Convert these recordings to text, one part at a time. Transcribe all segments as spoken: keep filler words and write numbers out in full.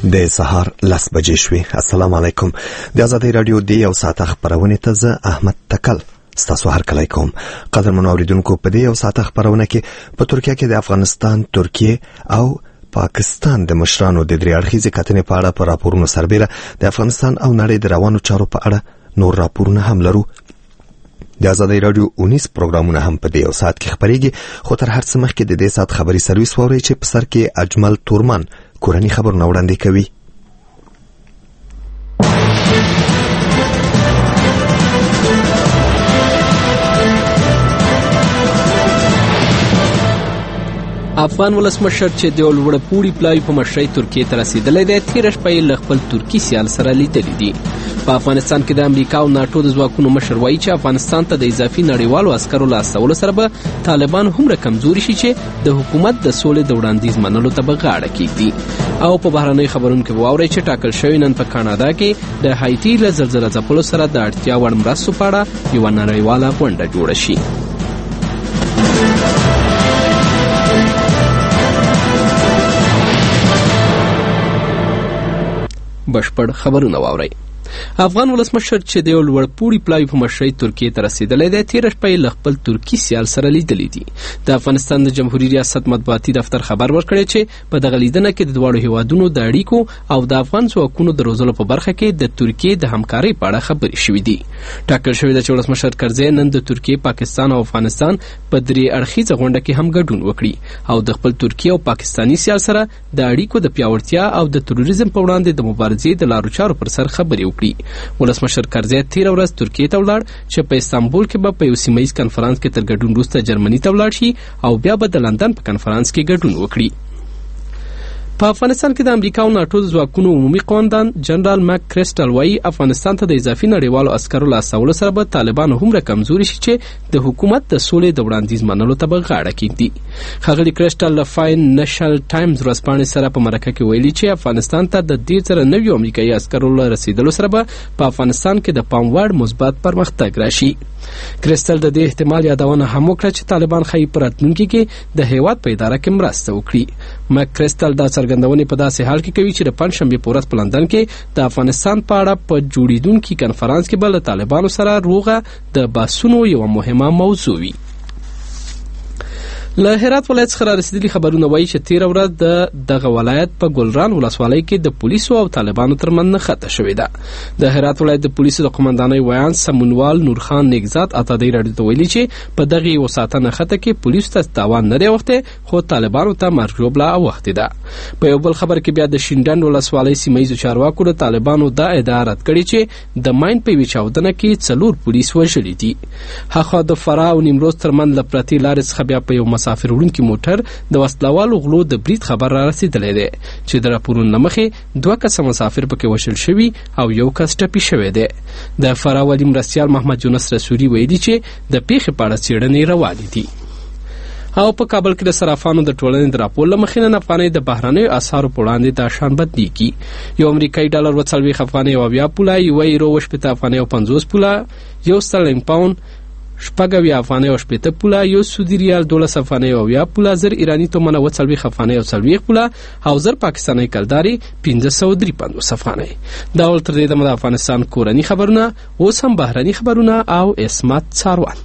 د سهار لس بجې شوې. السلام علیکم. د آزادۍ رادیو د یو ساعت خبرونه ته زه احمد تکل ستاسو هر کله کوم. قدرمنو اوریدونکو، په دې یو ساعت خبرونه کې په ترکیه کې د افغانستان، ترکیه او پاکستان د مشرانو د درې اړخیزې کتنې په اړه په راپورونو سربېره د افغانستان او نړۍ د روانو چارو په اړه نور راپورونه هم لرو. د آزادۍ رادیو اونیس پروګرامونه هم په دې یو ساعت کې خبرېږي، خو تر هر څه مخکې د دې ساعت خبري سرویس ووري چې په سر کې اجمل تورمن کورنی خبرونه وړاندې کوي. افغان ولسمشر چې د لوړپوړي پلاوي په مشرۍ ترکیه ته رسیدلی دی، تېره شپه یې له خپل ترکي سیال سره لیدلي دي. په افغانستان کې د امریکا او ناټو د ځواکونو مشر وایي چې افغانستان ته د اضافي نړیوالو عسکرو له استولو سره به طالبان هومره کمزوري شي چې د حکومت د سولې د وړاندیز منلو ته به غاړه کیږدي. او په بهرنۍ خبرونو کې واورئ چې ټاکل شوی نن په کاناډا کې د هایټي له زلزله ځپلو سره د اړتیا وړ مرستو په اړه یوه نړیواله غونډه جوړه شي. بشپړ خبرونه واورئ. افغان ولسمشر چې د یو لوړپوړي پلاوي په مشرۍ ترکیه ته رسیدلی دی، تېره شپه یې له خپل ترکي سیال سره لیدلي دي. د افغانستان د جمهوري ریاست مطبوعاتي دفتر خبر ورکړی چې په دغه لیدنه کې د دواړو هیوادونو د اړیکو او د افغان ځواکونو د روزلو په برخه کې د ترکیې د همکارۍ په اړه خبرې شوې دي. ټاکل شوې ده چې ولسمشر کرزی نن د ترکیې، پاکستان او افغانستان په درې اړخیزه غونډه کې هم ګډون وکړي او د خپل ترکیې او پاکستاني سیال سره د اړیکو د پیاوړتیا او د تروریزم په وړاندې د مبارزې د لارو چارو پر سر خبرې وکړي. ولسمشر کرزی تېره ورځ ترکیې ته ولاړ چې په استانبول کې به په یو سیمه ییز کنفرانس کې تر ګډون وروسته جرمني ته ولاړ شي او بیا به د لندن په کنفرانس کې ګډون وکړي. په افغانستان کې د امریکا او ناټو د ځواکونو عمومي قومندان جنرال مک کرسټل وایي افغانستان ته د اضافي نړیوالو عسکرو له استولو سره به طالبان هومره کمزوري شي چې د حکومت د سولې د وړاندیز منلو ته به غاړه کیږدي. ښاغلي کرسټل له فاینانشل ټایمز ورځپاڼې سره په مرکه کې ویلي چې افغانستان ته د ډېر زره نویو امریکایي عسکرو له رسیدلو سره به په افغانستان کې د پام وړ مثبت پرمختګ راشي. کرسټل د دې احتمال یادونه هم وکړه چې طالبان ښایي په راتلونکي کې د هیواد په اداره کې مرسته وکړي. مک کرسټل دا څرګندونې په داسې حال کې کوي چې د پنجشنبې په ورځ په لندن کې د افغانستان په اړه په جوړېدونکي کنفرانس کې به له طالبانو سره روغه د بحثونو یوه مهمه موضوع وي. له هرات ولایت څخه را رسیدلي خبرونه وایي چې تېره ورځ د دغه ولایت په ګلران ولسوالۍ کې د پولیسو او طالبانو ترمنځ نښته شوې ده. د هرات ولایت د پولیسو د قمندانۍ ویان سمونوال نورخان نیکزاد ازادۍ راډیو ته ویلي چې په دغه یوه ساعته نښته کې پولیسو ته تاوان نه دی اوښتی، خو طالبانو ته مرګ ژوبله اوښتې ده. په یو بل خبر کې بیا د شینډنډ ولسوالۍ سیمه ییزو چارواکو د طالبانو دا ادعا رد کړې چې د ماین په یوې چاودنه کې څلور پولیس وژلي دي. هاخوا د فراه او نیمروز ترمنځ له پرتې لارې څخه بیا په یو مسافر وړونکي موټر د وسلوالو غلو د برید خبر را رسیدلی دی چې د راپورونو له مخې دوه کسه مسافر پکې وژل شوي او یو کس ټپي شوی دی. د فراه والي مرستیال محمد یونس رسولي ویلي چې د پیښې په اړه څېړنې روانې دي. او په کابل کې د صرافانو د ټولنې د راپور له مخې نن افغانۍ د بهرنیو اسعارو په وړاندې دا شان بدلېږي. یو امریکایي ډالر اوه څلوېښت افغانۍ او اویا پوله، یوه یورو اوه شپېته افغانۍ او پنځوس پوله، یو سترلینګ پاونډ شپږ اویا افغانۍ او شپېته پوله، یو سعودي ریال دولس افغانۍ او اویا پوله، زر ایراني تومنه اوه څلوېښت افغانۍ او څلوېښت پوله او زر پاکستاني کلدارې پنځه سوه درې پنځوس افغانۍ. دا ول تر دې دمه د افغانستان کورني خبرونه، اوس هم بهرني خبرونه او عصمت څاروان.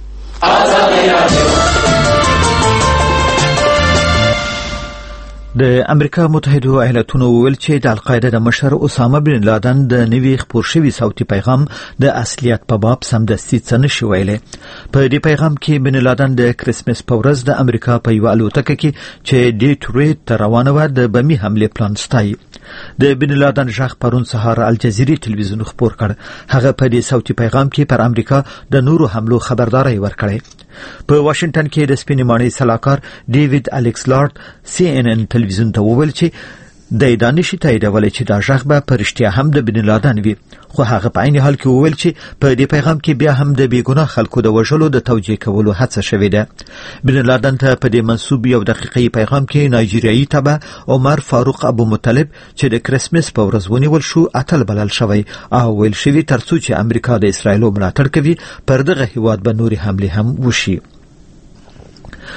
د امریکا متحده ایالاتونو وویل چې د القاعده د مشر اسامه بن لادن د نوي خپور شوي صوتي پیغام د اصلیت په باب سمدستي څه نشي ویلی. په دې پیغام کې بن لادن د کرسمس په ورځ د امریکا په یوه الوتکه کې چې ډیټرویت ته روانه وه د بمي حملې پلان ستایي. د بن لادن غږ پرون سهار الجزیرې تلویزیون خپور کړ. هغه په دې صوتي پیغام کې پر امریکا د نورو حملو خبرداري ورکړې. په واشنگټن کې د سپینې ماڼۍ سلاکار ډیوید الیکس لارد سی ان ان تلویزیون ته وویل چې د دانشي تاییدولی چې دا غږ به په رښتیا هم د بن لادن وي، خو هغه په عین حال کې وویل چې په دې پیغام کې بیا هم د بېګناه خلکو د وژلو د توجیه کولو هڅه شوې ده. بن لادن ته په دې منسوب یو دقیقي پیغام کې نایجیریایي تبع عمر فاروق ابو مطلب چې د کرسمس په ورځ ونیول شو اتل بلل شوی او ویل شوي ترڅو چې امریکا د اسرایلو ملاتړ کوي پر دغه هیواد به نورې حملې هم وشي.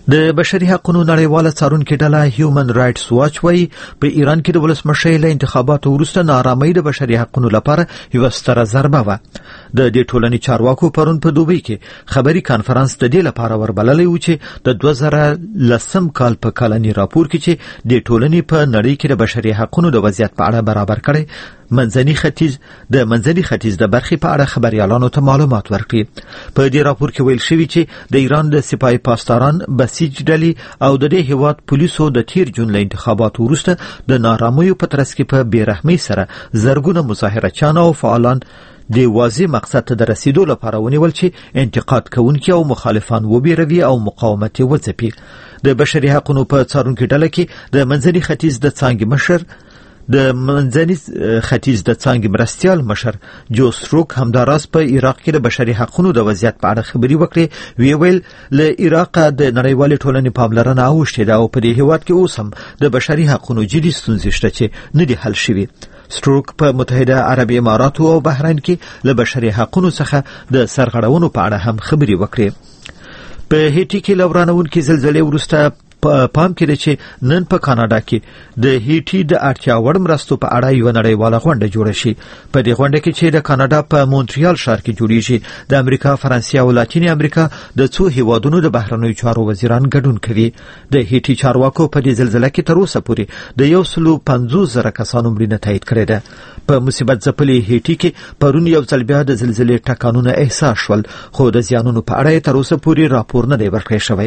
د بشري حقوقو نړیواله څارونکې ډله هیومن رائټس واچ وايي په ایران کې د ولسمشر له انتخاباتو وروسته نارامۍ د بشري حقوقو لپاره یو ستره ضربه وه. د دې ټولنې چارواکو پرون په دوبۍ کې خبري کانفرنس د دې لپاره وربللی و چې د دوه زره لسم کال په کلني راپور کې چې د ټولنې په نړۍ کې د بشري حقوقو د وضعیت په اړه برابر کړي منځني ختیځ د منځني ختیځ د برخې په اړه خبريالانو ته معلومات ورکړي. په دې راپور کې ویل شوی چې د ایران د سپای پاسداران بسیج ډلې او د دې هیواد پولیسو د تیر جون له انتخاباتو وروسته د نارامیو په ترڅ کې په بیرحمۍ سره زرګونه مظاهرچیان او فعالان د واضح مقصد ته د رسیدو لپاره ونیول چې انتقاد کوونکي او مخالفان وبېروي او مقاومت یې وځپي. د بشري حقوقو په څارونکي ډله کې د منځني ختیځ د څانګې مشر د منځني ختیځ د څانګې مرستیال مشر جو ستروک همداراز په عراق کې د بشري حقوقو د وضعیت په اړه خبري وکړي. وی ویل له عراق د نړیوالې ټولنې پاملرنه اوښتې ده او په دې هیواد کې اوس هم د بشري حقوقو جدي ستونزې شته چې نه دي حل شوي. ستروک په متحده عربي اماراتو او بحرین کې له بشري حقوقو څخه د سرغړونو په اړه هم خبري وکړي. په هیټي کې لورانونکې زلزلې وروسته پام کې چې نن په کاناډا کې د هیټي د اړتیا وړ مرستو په اړه یو نړیواله غونډه جوړه شي. په دې غونډه کې چې د کاناډا په مونټریال ښار کې جوړیږي د امریکا، فرانسې او لاتینې امریکا د څو هیوادونو د بهرنیو چارو وزیران ګډون کوي. د هیټي چارواکو په دې زلزلې کې تر اوسه پورې د یو سلو پنځوس زره کسانو مړینه تایید کړې ده. په مصیبت ځپلې هیټي کې پرون یو ځل بیا د زلزلې ټکانونه احساس شول، خو د زیانونو په اړه تر اوسه پورې راپور نه دی ورکړی شوی.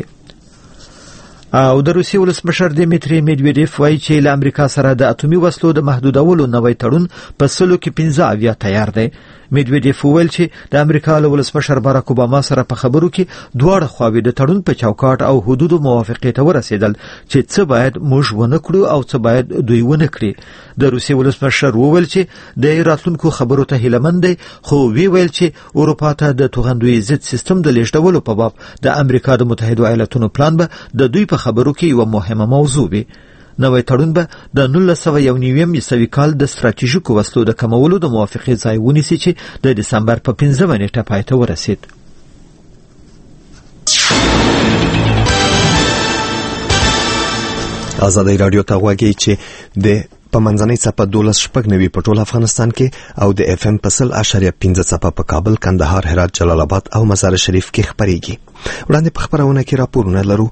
او د روسیې ولسمشر دیمیتری میډویډیف وایي چې له امریکا سره د اټومي وسلو د محدودولو نوی تړون په سلو کې پنځه اویا تیار دی. میډویډیف وویل چې د امریکا له ولسمشر باراک اوباما سره په خبرو کې دواړه خواوې د تړون په چوکاټ او حدودو موافقې ته ورسېدل چې څه باید موږ ونه کړو او څه باید دوی ونه کړي. د روسیې ولسمشر وویل چې د راتلونکو خبرو ته هیله مند دی، خو وی ویل چې اروپا ته د توغندوی ضد سیستم د لیږدولو په باب د امریکا د متحده ایالاتونو پلان به د دوی په خبرو کې یو مهمه موضوع وي. نوی تړون به د نولس سوه یو نوي عیسوي کال د ستراتیژیکو وسلو د کمولو د موافقې ځای ونیسي چې د دسمبر په پنځمه نیټه پای ته ورسید. ازادي رادیو ته غواړي چې د په منځنۍ څپه دولس شپږ نوي په ټول افغانستان کې او د اف ام په سل اشاریه پنځه څپه په کابل، کندهار، هرات، جلال آباد او مزار شریف کې خبرېږي. وړاندې په خبرونه کې راپورونه لرو.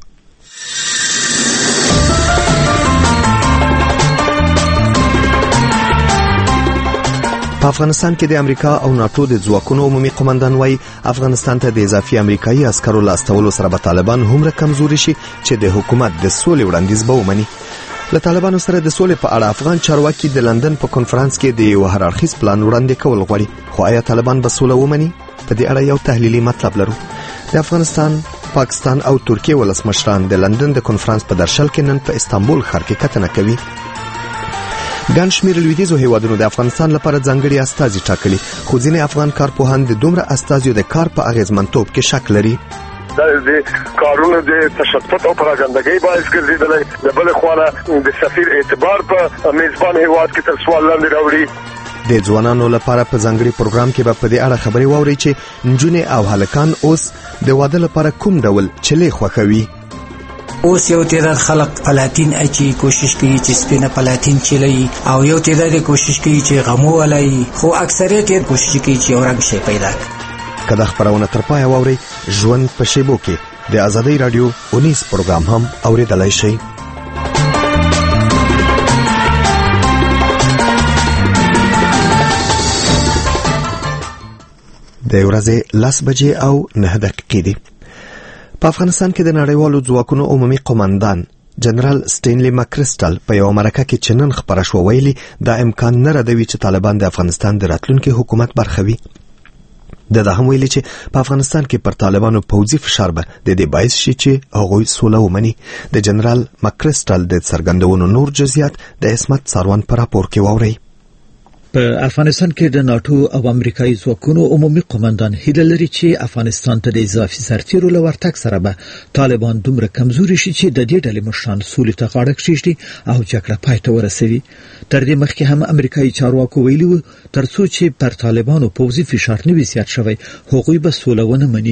په افغانستان کې د امریکا او ناتو د ځواکونو عمومي قومندان وايي افغانستان ته د اضافي امریکایي عسکرو لاستولو سره به طالبان هومره کمزوري شي چې د حکومت د سولې وړاندیز به ومني. له طالبانو سره د سولې په اړه افغان چارواکي د لندن په کنفرانس کې د یو هررخیز پلان وړاندې کول غواړي، خو آیا طالبان به سوله ومني؟ په دې اړه یو تحلیلي مطلب لرو. د افغانستان، پاکستان او ترکیه ولسمشران د لندن د کنفرانس په درشل کې نن په استانبول ښار کې کتنه کوي. ګڼ شمېر لویدیځو هیوادونو د افغانستان لپاره ځانګړي استازي ټاکلي، خو ځینې افغان کارپوهان د دومره استازیو د کار په اغیزمنتوب کې شک لري. د کارونو د تشدد او پراګندګۍ باعث ګرځیدلی، د بل خوا د سفیر اعتبار په میزبان هیواد کې تر سوال لاندې راوړي. د ځوانانو لپاره په ځانګړي پروګرام کې به په دې اړه خبرې واوري چې نجونې او هلکان اوس د واده لپاره کوم ډول چلې خوښوي. اوس یو تعداد خلق پلاتین اچي کوشش کوي چې سپینه پلاتین چلي، او یو تعداد کوشش کوي چې غمو ولای، خو اکثریت یې کوشش کوي چې اورنګ شي پیدا کړي. کله خبرونه تر پای واوري ژوند په شیبو کې د ازادي رادیو اونیس پروګرام هم اوریدلای شئ. د ورځې لس بجې او نه دقیقې دي. په افغانستان کې د نړیوالو ځواکونو عمومي قومندان جنرال سټینلی ماکریسټل په یو مرکه کې چې نن خبره شوه ویلي دا امکان نه ردوي چې طالبان د افغانستان د راتلونکي حکومت برخه وي. د ده هم ویلي چې په افغانستان کې پر طالبانو پوځي فشار به د دې باعث شي چې هغوی سوله ومني. د جنرال ماکریسټل د څرګندونو نور جزئیات د عصمت ساروان په راپور کې واورئ. په افغانستان کې د ناتو او امریکایي ځواکونو عمومي قومندان هیله لري چې افغانستان ته د اضافي سرتیرو له ورتګ سره به طالبان دومره کمزوري شي چې د دې ډلې مشران سولې ته غاړه کېږدي او جګړه پای ته ورسوي. تر دې مخکې هم امریکایي چارواکو ویلي وو تر څو چې پر طالبانو پوځي فشار نه وي زیات شوی هغوی به سوله ونه مني.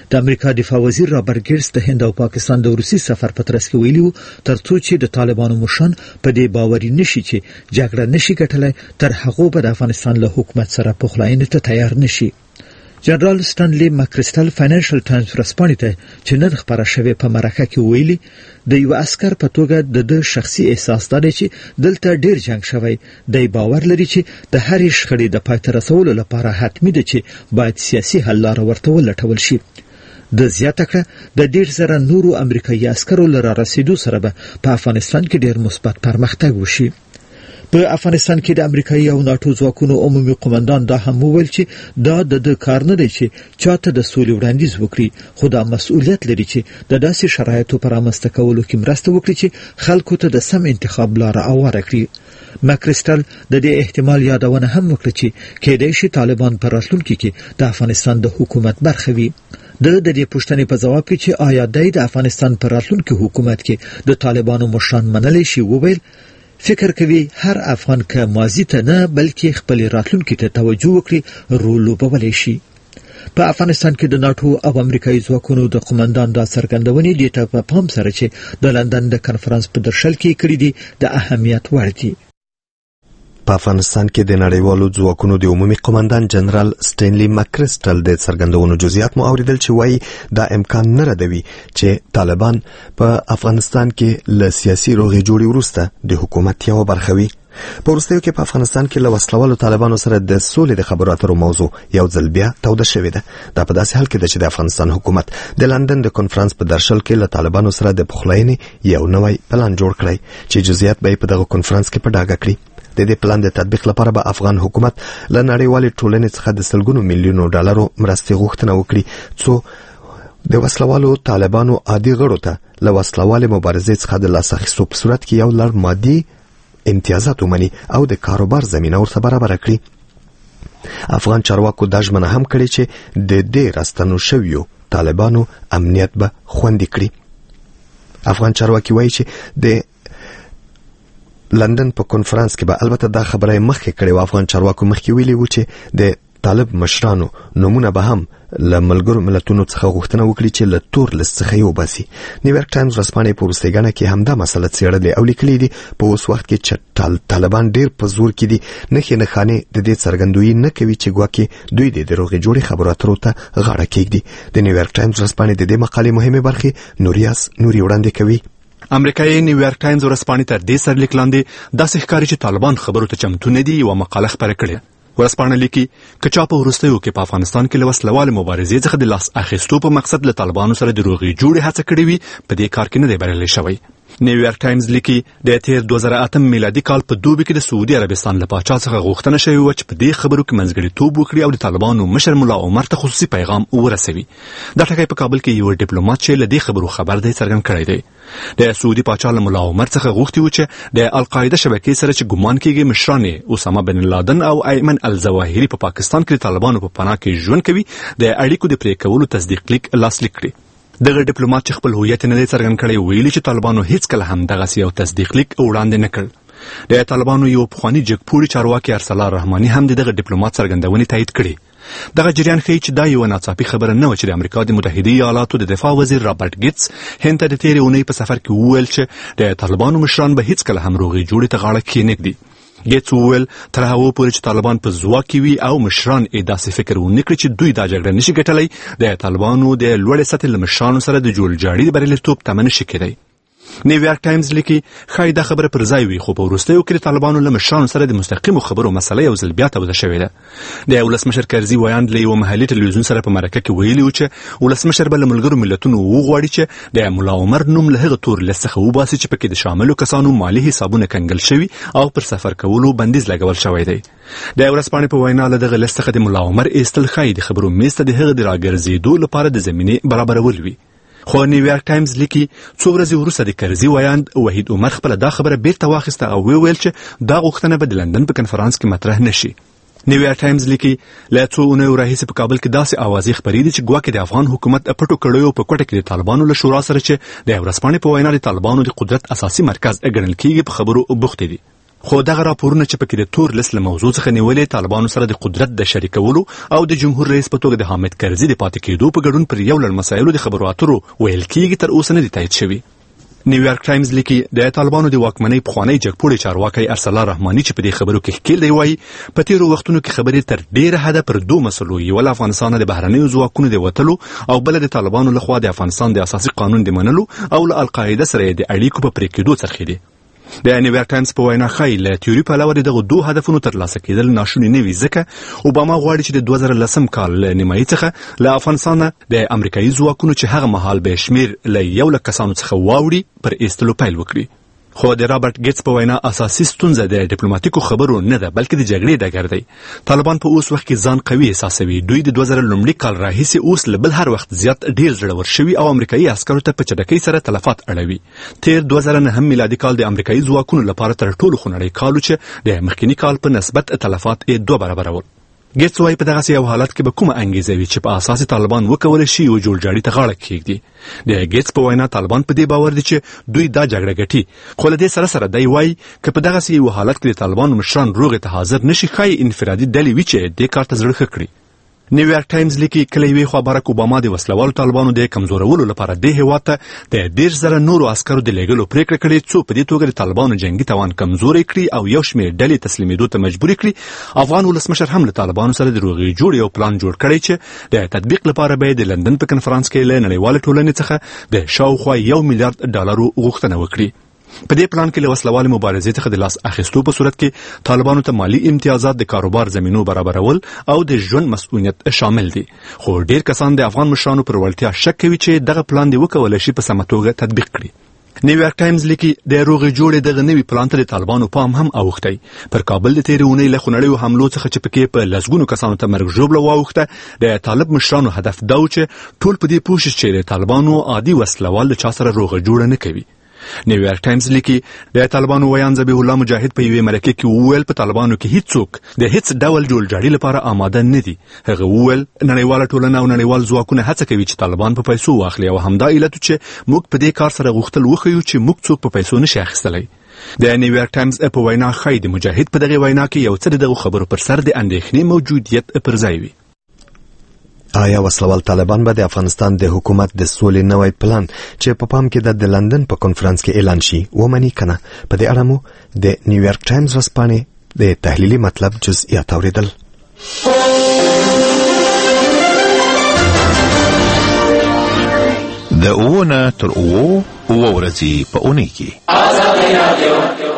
د امریکا دفاع وزیر رابرټ ګیټس د هند او پاکستان د روسي سفر په ترڅ کې ویلي ترڅو چې د طالبانو مشران په دې باوري نشي چې جګړه نشي ګټلای تر هغه به د افغانستان له حکومت سره پخلاینې ته تیار نشي. جنرال سټانلي ماکریسټل فاینانشل ټایمز ورسپانې ته چې نن خبره شوې په مرکه کې ویلي د یو عسكر په توګه د شخصي احساس دی چې دلته ډیر جنگ شوی دی. باور لري چې د هرې شخړې د پای ته رسولو لپاره حتمي ده چې باید سیاسي حل لاره ورته ولټول شي. د زیاته کړه د ډیر زره نورو امریکایي عسکرو لره رسیدو سره به په افغانستان کې ډیر مثبت پرمختګ وشي. په افغانستان کې د امریکایي او ناتو ځواکونو عمومي قومندان دا هم وویل چې دا د کار نه دی چې چاته د سولې وړاندیز وکړي، خو دا مسؤلیت لري چې د داسې شرایطو پر رامنځته کولو کې مرسته وکړي چې خلکو ته د سم انتخاب لاره اواره کړي. ماکریسټل د دې احتمال یادونه هم وکړه چې کېدای شي طالبان په راتلونکي کې د افغانستان د حکومت برخه وي. د دې پوښتنې په جواب کې چې آیا د افغانستان په راتلونکي حکومت کې د طالبانو مشران منلی شي وویل فکر کوي هر افغان که ماضی ته نه بلکې خپل راتلونکي ته توجه وکړي رول لوبولی شي. په افغانستان کې د ناتو او امریکایي ځواکونو د قومندان دا څرګندونې د ټاپ په پام سره چې د لندن د کنفرانس په درشل کې کړې دي د اهمیت وړ دي. په افغانستان کې د نړیوالو ځواکونو د عمومي قومندان جنرال سټینلی ماکریسټل د څرګندونو جزئیات مو اوریدل چې وایي دا امکان نه ردوي چې طالبان په افغانستان کې له سیاسي روغې جوړې وروسته د حکومت یوه برخه وي. په وروستیو کې په افغانستان کې له وسلوالو طالبانو سره د سولې د خبرو اترو موضوع یو ځل بیا توده شوې ده. دا په داسې حال کې ده چې د افغانستان حکومت د لندن د کنفرانس په درشل کې له طالبانو سره د پخلاینې یو نوی پلان جوړ کړی چې جزئیات به په دغه کنفرانس کې په ډاګه کړي. د دې پلان د تطبیق لپاره به افغان حکومت له نړیوالې ټولنې څخه د سلګونو میلیونو ډالرو مرستې غوښتنه وکړي څو د وسلوالو طالبانو عادي غړو ته له وسلوالې مبارزې څخه د لاس اخیستو په صورت کې یو لړ مادي امتیازات ومني او د کاروبار زمینه ورته برابره کړي. افغان چارواکو دا ژمنه هم کړې چې د دې راستنو شویو طالبانو امنیت به خوندي کړي. افغان چارواکي وایي چې د لندن په کنفرانس کې به البته دا خبره مخکې کړې و. افغان چارواکو مخکې ویلي و چې د طالب مشرانو نمونه به هم له ملګرو ملتونو څخه غوښتنه وکړي چې له تور لیست څخه یې وباسي. نیویارک ټایمز ورځپاڼې په وروستۍ ګڼه کې همدا مسله څېړلې او لیکلي دي په اوس وخت کې چې طالبان ډېر په زور کې دي نښې نښانې د دې څرګندویي نه کوي چې ګواکې دوی د روغې جوړې خبرو اترو ته غاړه کېږدي. د نیویارک ټایمز ورځپاڼې د دې مقالې مهمې برخې نوریاس نوري وړاندې کوي. امریکایي نیویارک ټایمز ورځپاڼې تر دې سرلیک لاندې داسې ښکاري چې طالبان خبرو ته چمتو نه دي یوه مقاله خپره کړې. ورځپاڼه لیکي که چا په وروستیو کې په افغانستان کې له وسلوالې مبارزې څخه د لاس اخیستو په مقصد له طالبانو سره د روغې جوړې هڅه کړې وي په دې کار کې نه دی بریالی شوی. نیویارک ټایمز لیکي د تیر دوه زره اتم میلادي کال په دوبي کې د سعودي عربستان له پاچا څخه غوښتنه شوې وه چې په دې خبرو کې منځګړیتوب وکړي او د طالبانو مشر ملا عمر ته خصوصي پیغام ورسوي. دا ټکی په کابل کې یو ډیپلوماټ چې له دې خبرو خبر دی څرګند کړی دی. د سعودي پاچا له ملا عمر څخه غوښتي و چې د القاعده شبکې سره چې ګمان کېږي مشران اسامه بن لادن او ایمن الظواهري په پاکستان کې د طالبانو په پناه کې ژوند کوي د اړیکو د پرې کولو تصدیق لیک لاسلیک کړي. دغه ډیپلوماټ چې خپل هویت نه دی څرګند کړی ویلي چې طالبانو هیڅ کله هم دغسې یو تصدیق لیک وړاندې نه کړ. د طالبانو یو پخواني جګپوړي چارواکي ارسلان رحماني هم د دغه ډیپلوماټ څرګندونې تایید کړې. دغه جریان ښیي چې دا یوه ناڅاپي خبره نه وه چې د امریکا د متحده ایالاتو د دفاع وزیر رابرټ ګیټس هند ته د تېرې اونۍ په سفر کې وویل چې د طالبانو مشران به هیڅ کله هم روغې جوړې ته غاړه کښېنږدي. ګیټس وویل تر هغه پورې چې طالبان په ځواک کې وي او مشران یې داسې فکر ونه کړي چې دوی دا جګړه نشي ګټلی د طالبانو د لوړې سطحې له مشرانو سره د جوړجاړي د بریالیتوب تمه نشي کېدی. نیویارک ټایمز لیکي ښایي دا خبره پر ځای وي خو په وروستیو کې د طالبانو له مشرانو سره د مستقیمو خبرو مسله یو ځل بیا توده شوې ده. د ولسمشر کرزي ویاند له یوه محلي تلویزیون سره په مرکه کې ویلي و چې ولسمشر به له ملګرو ملتونو وغواړي چې د ملا عمر نوم له هغه تور لیست څخه وباسي چې پکې د شاملو کسانو مالي حسابونه کنګل شوي او پر سفر کولو بندیز لګول شوی دی. د ورځپاڼې په وینا له دغه لیست څخه د ملا عمر ایستل ښایي د خبرو میز ته د هغه د راګرځېدو لپاره د زمینې برابرول وي. خو نیویارک ټایمز لیکي څو ورځې وروسته د کرزي ویاند وحید عمر خپله دا خبره بیرته واخیسته او وویل چې دا غوښتنه به د لندن په کنفرانس کې مطرح نشي. نیویارک ټایمز لیکي له څو اونیو راهیسې په کابل کې داسې اوازې خپرې دي چې ګواکې د افغان حکومت پټو کړیو په کوټه کې د طالبانو له شورا سره چې د ورځپاڼې په وینا د طالبانو د قدرت اساسي مرکز ګڼل کېږي په خبرو بوختې دي. خو دغه راپورونه چې پکې د تور لیست له موضوع څخه نیولې طالبانو سره د قدرت د شریکولو او د جمهور رئیس په توګه د حامد کرزي د پاتې کېدو په ګډون پر یو لړ مسایلو د خبرو اترو ویل کېږي تر اوسه نه دي تایید شوي. نیویارک ټایمز لیکي د طالبانو د واکمنۍ پخوانی جګپوړی چارواکی ارسلا رحماني چې په دې خبرو کې ښکیل دی وایي په تیرو وختونو کې خبرې تر ډیره حده پر دوه مسلو یو له افغانستان د بهرنیو ځواکونو د وتلو او بل د طالبانو لخوا د افغانستان د اساسي قانون د منلو او له القاعده سره د اړیکو په پرې کېدو څرخي دي. د نیویارک ټایمز په وینا ښایي له تیوري پلوه د دغو دوه هدفونو ترلاسه کېدل ناشوني نه وي ځکه اوباما غواړي چې د دوه زره لسم کال له نیمایي څخه له افغانستانه د امریکایي ځواکونو چې هغه مهال به شمیر له یو لک کسانو څخه واوړي پر ایستلو پیل وکړي. خو د رابرټ ګیټس په وینا اساسي ستونزه د ډیپلوماټیکو خبرو نه ده بلکې د جګړې ډګر دی. طالبان په اوس وخت کې ځان قوي احساسوي. دوی د دوه زره لومړي کال راهیسې اوس له بل هر وخت زیات ډیر زړور شوي او امریکایي عسکرو ته په چټکۍ سره تلفات اړوي. تیر دوه زره نهم میلادي کال د امریکایي ځواکونو لپاره تر ټولو خونړی کال و چې د مخکینی کال په نسبت تلفات یې دوه برابره ول. ګیټس وايي په دغسې یو حالت کې به کومه انګیزه وي چې په اساس طالبان وکولی شي یو جوړجاړي ته غاړه کېږدي. د ګیټس په وینا طالبان په دې باور دي چې دوی دا جګړه ګټي. خو له دې سره سره دی وايي که په دغسې یو حالت کې د طالبانو مشران روغې ته حاضر نشي ښایي انفرادي ډلې وي چې دې کار ته زړه ښه کړي. نیویارک ټایمز لیکي کله یوې خوا بارک اوباما د وسلوالو طالبانو د کمزورولو لپاره دې هېواد ته د دېرش زره نورو عسکرو د لېږلو پرېکړه کړې څو په دې توګه د طالبانو جنګي توان کمزوری کړي او یو شمېر ډلې تسلیمېدو ته مجبورې کړي. افغان ولسمشر هم له طالبانو سره د روغې جوړې یو پلان جوړ کړی چې د تطبیق لپاره به د لندن په کنفرانس کې له نړیوالې ټولنې څخه د شاوخوا یو میلیارډ ډالرو غوښتنه وکړي. په دې پلان کې له وسلوالې مبارزې څخه د لاس اخیستو په صورت کې طالبانو ته مالی امتیازات د کاروبار زمینو برابرول او د ژوند مسؤلیت شامل دي. خو ډیر کسان د افغان مشرانو پر وړتیا شک کوي چې دغه پلان دی وکولای شي په سمه توګه تطبیق کړي. نیویارک ټایمز لیکي د روغې جوړې دغه نوي پلان ته د طالبانو پام هم اوښتی. پر کابل د تېرې اونۍ له خونړیو حملو څخه چې پکې په لسګونو کسانو ته مرګ ژوبله واوښته د طالب مشرانو هدف دا و چې ټول په دې پوه شي چې د طالبانو عادي وسلوال له چا سره روغه جوړه نه کوي. نیویارک ټایمز لیکي د طالبانو ویان ذبیح الله مجاهد په یوې مرکې کې وویل په طالبانو کې هیڅوک د هیڅ ډول جوړجاړي لپاره آماده نه دي. هغه وویل نړیواله ټولنه او نړیوال ځواکونه هڅه کوي چې طالبان په پیسو واخلي او همدا علت چې موږ په دې کار سره غوښتل وښیو چې موږ څوک په پیسو نشي اخیستلی. د نیویارک ټایمز په وینا ښایي د مجاهد په دغه وینا کې یو څه د دغو خبرو پر سر د اندېښنې موجودیت پر ځای وي. آیا وسلوال طالبان به د افغانستان د حکومت د سولې نوی پلان چې په پام کې د لندن په کنفرانس کې اعلان شي ومني کنه؟ په دې اړه مو د نیویارک ټایمز ورځپاڼې د تحلیلي مطلب جزئیات اوریدل. د اوونه تر اوو اوه ورځې په اونۍ کې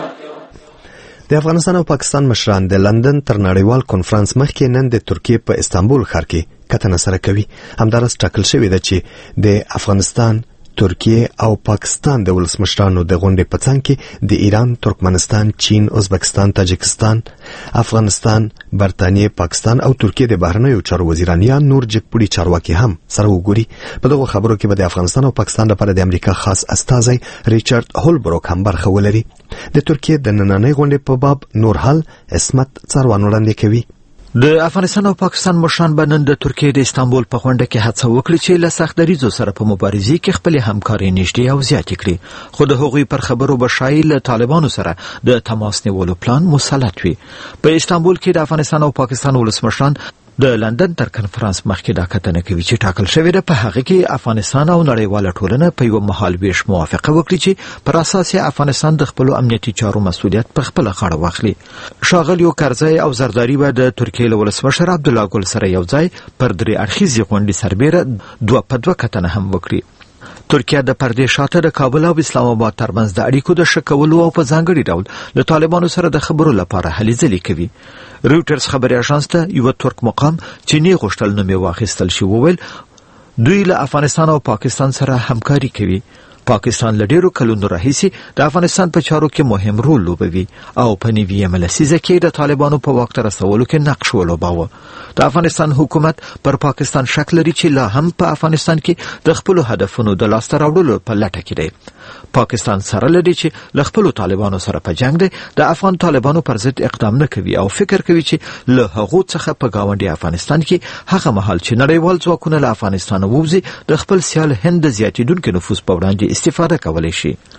د افغانستان او پاکستان مشران د لندن تر نړیوال کنفرانس مخکې نن د ترکیې په استانبول ښار کې کتنه سره کوي. همدارس ټاکل شوې ده چې د افغانستان، ترکیې او پاکستان د ولسمشرانو د غونډې په څنګ کې د ایران، ترکمنستان، چین، ازبکستان، تاجکستان، افغانستان، برتانیې، پاکستان او ترکیې د بهرنیو چارو وزیران یا نور جګپوړي چارواکي هم سره وګوري. په دغه خبرو کې به د افغانستان او پاکستان لپاره د امریکا خاص استازی ریچارډ هولبروک هم برخه ولري. د ترکیې د نننۍ غونډې په باب نور حل اسمت څاروان وړاندې کوي. د افغانستان او پاکستان مشران به نن د ترکیې د استانبول په غونډه کې هڅه وکړي چې له سخت دریځو سره په مبارزې کې خپل همکاري نږدې او زیاتې کړي. خو د هغوی پر خبرو به شایي له طالبانو سره د تماس نیولو پلان مسلط وي. په استانبول کې د افغانستان او پاکستان ولسمشران د لندن تر کنفرانس مخکې دا کتنه کوي چې ټاکل شوې ده په هغه کې افغانستان او نړیواله ټولنه په یو مهال ویش موافقه وکړي چې پر اساس افغانستان د خپل امنیتي چارو مسؤلیت په خپل غاړه واخلي. ښاغلی کرزی او زرداری به د ترکیې له ولسمشر عبدالله ګل سره یو ځای پر درې اړخیزې غونډې سربیره دوه په دوه کتنه هم وکړي. ترکیه د پردې شاته د کابل او اسلام آباد ترمنځ د اړیکو د ښه کولو او په ځانګړي ډول له طالبانو سره د خبرو لپاره هلې ځلې کوي. رویټرز خبري اژانس ته یو ترک مقام چې نه غوښتل نوم یې واخیستل شي وویل دوی له افغانستان او پاکستان سره همکاري کوي. پاکستان له ډیرو کلونو راهیسې د افغانستان په چارو کې مهم رول لوبوي او په نوي لسیزه کې د طالبانو په واک ته رسولو کې نقش ولوباوه. د افغانستان حکومت پر پاکستان شک لري چې لا هم په افغانستان کې د خپل هدفونو د لاسته راوړلو په لټه کې دی. پاکستان سره لري چې له خپل طالبانو سره په جنگ دی د افغان طالبانو پر ضد اقدام نه کوي او فکر کوي چې له هغو څخه په گاونډي افغانستان کې هغه مهال چې نړیوال ځواکونه له افغانستان ووځي د خپل سیال هند زیاتیدونکو نفوذ په وړاندې استفاده کولای شي.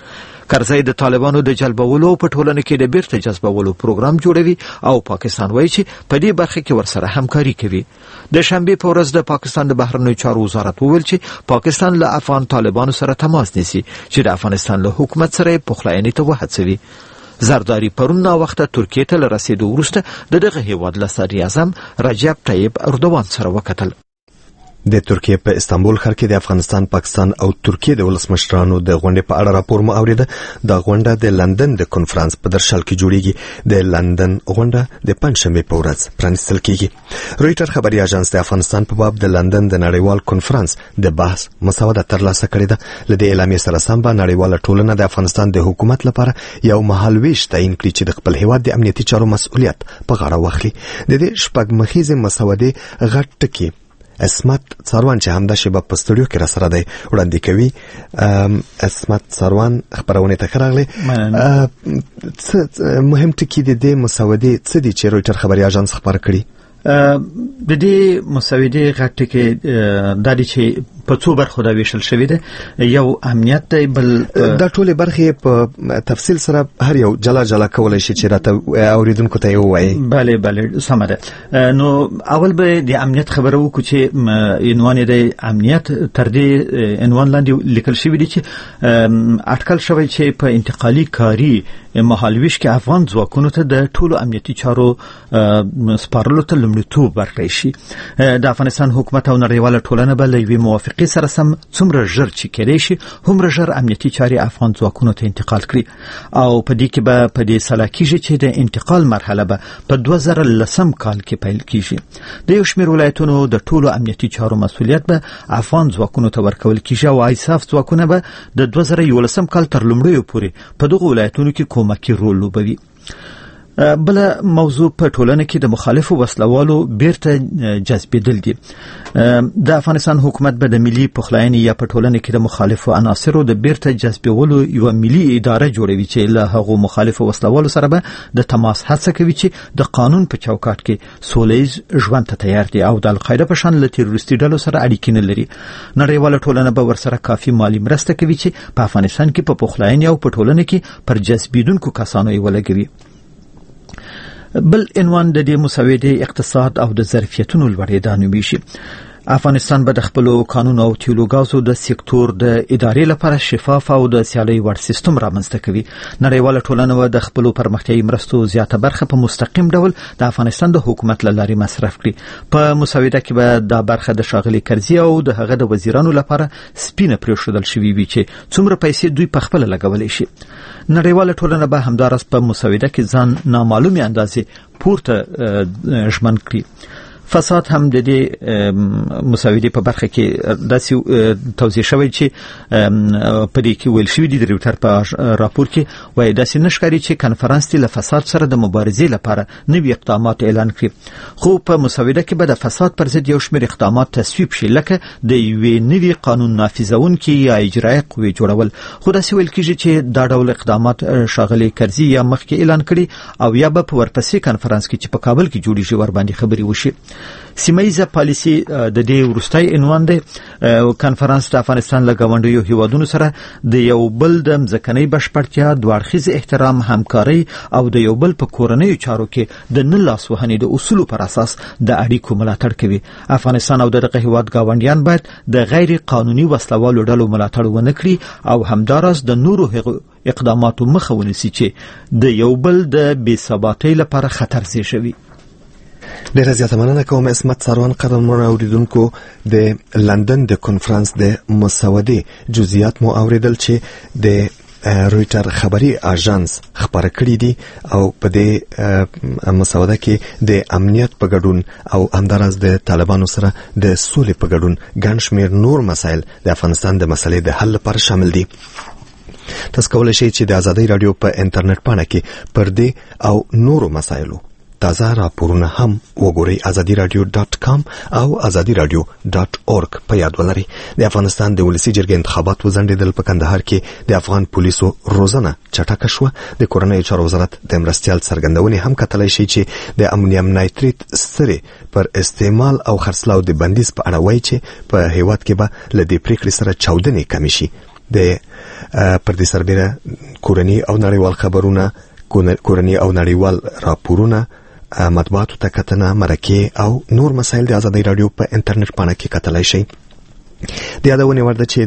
کرزی د طالبانو د جلبولو په ټولنه کې د بیرته جذبولو پروګرام جوړوي او پاکستان وایي چې په دې برخه کې ورسره همکاري کوي. د شنبه په ورځ د پاکستان د بهرنیو چارو وزارت وویل چې پاکستان له افغان طالبانو سره تماس نیسي چې د افغانستان له حکومت سره پخلاینې ته وهڅوي. زرداری پرون نا وخت ترکیه ته رسیدو وروسته د دغه هیواد له صدر اعظم رجب طیب اردوغان سره وکتل. د ترکیه په استانبول ښار کې د افغانستان، پاکستان او ترکیه د ولسمشرانو د غونډې په اړه راپور مو اوریده. د غونډه د لندن د کنفرانس په درشل کې جوړیږي. د لندن غونډه د پنځشنبه په ورځ پرانیستل کیږي. رويټر خبري اژانس د افغانستان په باب د لندن د نړیوال کنفرانس د بحث مسوده ترلاسه کړې ده. لدې اعلامیې سره سم به نړیواله ټولنه د افغانستان د حکومت لپاره یو مهالويش تعین کړي چې د خپل هیواد د امنیتي چارو مسؤلیت په غاړه واخلي. د دې شپږمخیزه مسوده غټ ټکی اسمت څاروان چې همدا شیبه په سټوډیو کې را سره دی وړاندې کوي. اسمت څاروان خبرونه ته راغلي. مهم ټکی د دې مسودې څه دي چې رويټر خبري اژانس خبر کړي؟ د دې مسودې غټ ټکی د دې چې په څو برخو دا ویشل شوی دی. یو امنیت دی، بل دا ټول برخې په تفصیل سره هر یو جلا جلا کولای شي چې راته اوریدونکو ته وایي. bale bale سم ده. نو اول به د امنیت خبره وکړو چې عنوان دی امنیت. تر دې عنوان لاندې لیکل شوی دی چې اټکل شوی چې په انتقالي کاری مهالويش کې افغان ځواکونو ته د ټولو امنیتي چارو سپارلو ته لومړیتوب ورکړی شي. د افغانستان حکومت او نړیواله ټولنه به له یوې موافقې سره سم څومره ژر چې کېدای شي هومره ژر امنیتي چارې افغان ځواکونو ته انتقال کړي. او په دې کې به په دې سلا کېږي چې د انتقال مرحله به په دوه زره لسم کال کې پیل کېږي. د یو شمېر ولایتونو د ټولو امنیتي چارو مسؤلیت به افغان ځواکونو ته ورکول کېږي او ایساف ځواکونه به د دوه زره یولسم کال تر لومړیو پورې په دغه ولایتونو کې کومکي رول لوبوي. بل موضوع په ټولنه کې د مخالفو وسلوالو بیرته جذبېدل دي. د افغانستان حکومت به د ملي پخلاینې یا په ټولنه کې د مخالفو عناصرو د بیرته جذبولو یو ملي اداره جوړوي چې له هغو مخالفو وسلوالو سره به د تماس هڅه کوي چې د قانون په چوکاټ کې سولهییز ژوند ته تیار دي او د القاعده په شان له تروریستي ډلو سره اړیکې نه لري. نړیواله ټولنه به ورسره کافي مالی مرسته کوي چې په افغانستان کې په پخلاینې او په ټولنه کې پر جذبیدونکو کسانو یې ولګوي. بل عنوان د دې مسودې اقتصاد او د ظرفیتونو لوړېدا نومیږي. افغانستان به د خپل قانون او تیلو غازو د سکتور د ادارې لپاره شفاف او د سیالي وړ سیستم رامنځته کوي. نړیواله ټولنه و د خپل پرمختیايي مرستو زیاته برخه په مستقیم ډول د افغانستان د حکومت له لارې مصرف کړي. په مسوده کې به دا برخه د شاغلي کرزي او د هغه د وزیرانو لپاره سپینه پرېښودل شوې وي چې څومره پیسې دوی په خپل لګولې شي. نړیواله ټولنه به همدارس په مسوده کې ځان نامعلومه اندازې پورته ژمن کړي. فساد هم د دې مسودې په برخه کې داسې توضیح شوی چې په دې کې ویل شوی دی د ریپورټر په راپور کې وایي داسې نشکاري چې کنفرانس له فساد سره د مبارزې لپاره نوي اقدامات اعلان کړي. خو په مسوده کې به د فساد پر ضد یو شمېر اقدامات تصویب شي لکه د یوې نوي قانون نافذونکي یا اجرایي قوې جوړول. خو داسې ویل کېږي چې دا ډول اقدامات شاغلي کرزي یا مخکې اعلان کړي او یا به په ورپسې کنفرانس کې چې په کابل کې جوړیږي ور باندې خبري وشي. سیمایزه پالیسی د دې ورستای عنوان دی. کنفرانس د افغانستان له ګاونډیو هیوادونو سره د یو بل د ځمکنۍ بشپړتیا، دوړخیز احترام، همکاري او د یو بل په کورنیو چارو کې د نه لاس وهنې د اصولو پر اساس د اړیکو ملاتړ کوي. افغانستان او دغه هیواد ګاونډیان باید د غیر قانوني وسلوالو ډلو ملاتړ ونه کړي او همدارس د نورو اقداماتو مخه ونیسي چې د یو بل د بې ثباتۍ لپاره خطر زیږوي. ډیره زیاته مننه کوم اسمت څاروان. قدرمنو اوریدونکو، د لندن د کنفرانس د مسودې جزئیات مو اوریدل چې د رويټر خبري اژانس خبره کړې دي او په دې مسوده کې د امنیت په ګډون او همدارس د طالبانو سره د سولې په ګډون ګڼ شمېر نور مسایل د افغانستان د مسلې د حل لپاره شامل دي. تاسو کولای شئ چې د آزادۍ رادیو په انټرنیټ پاڼه کې پر دې او نورو مسایلو تازه راپورونه هم وګورئ. ازادي رادیو ډاټ کام او ازادي رادیو ډاټ اورګ په یاد ولرئ. د افغانستان د ولسی جرګې انتخابات وزندېدل. په کندهار کې د افغان پولیسو روزنه چټکه شوه. د کورنۍ چارو وزارت د مرستيال څرګندونې هم کتلای شي چې د امونیم نایتریت سترې پر استعمال او خرڅلاو د بندیز په اړه وایي چې په هیواد کې به له دې پریکړې سره چاودنې کمې شي. د پر دې سربېره کورني او نړیوال خبرونه، کورني او نړیوال راپورونه، مطبوعاتو ته کتنه، مرکې او نور مسایل د آزادۍ رادیو په انټرنیټ پاڼه کې کتلای شئ. د یادونې وړ ده چې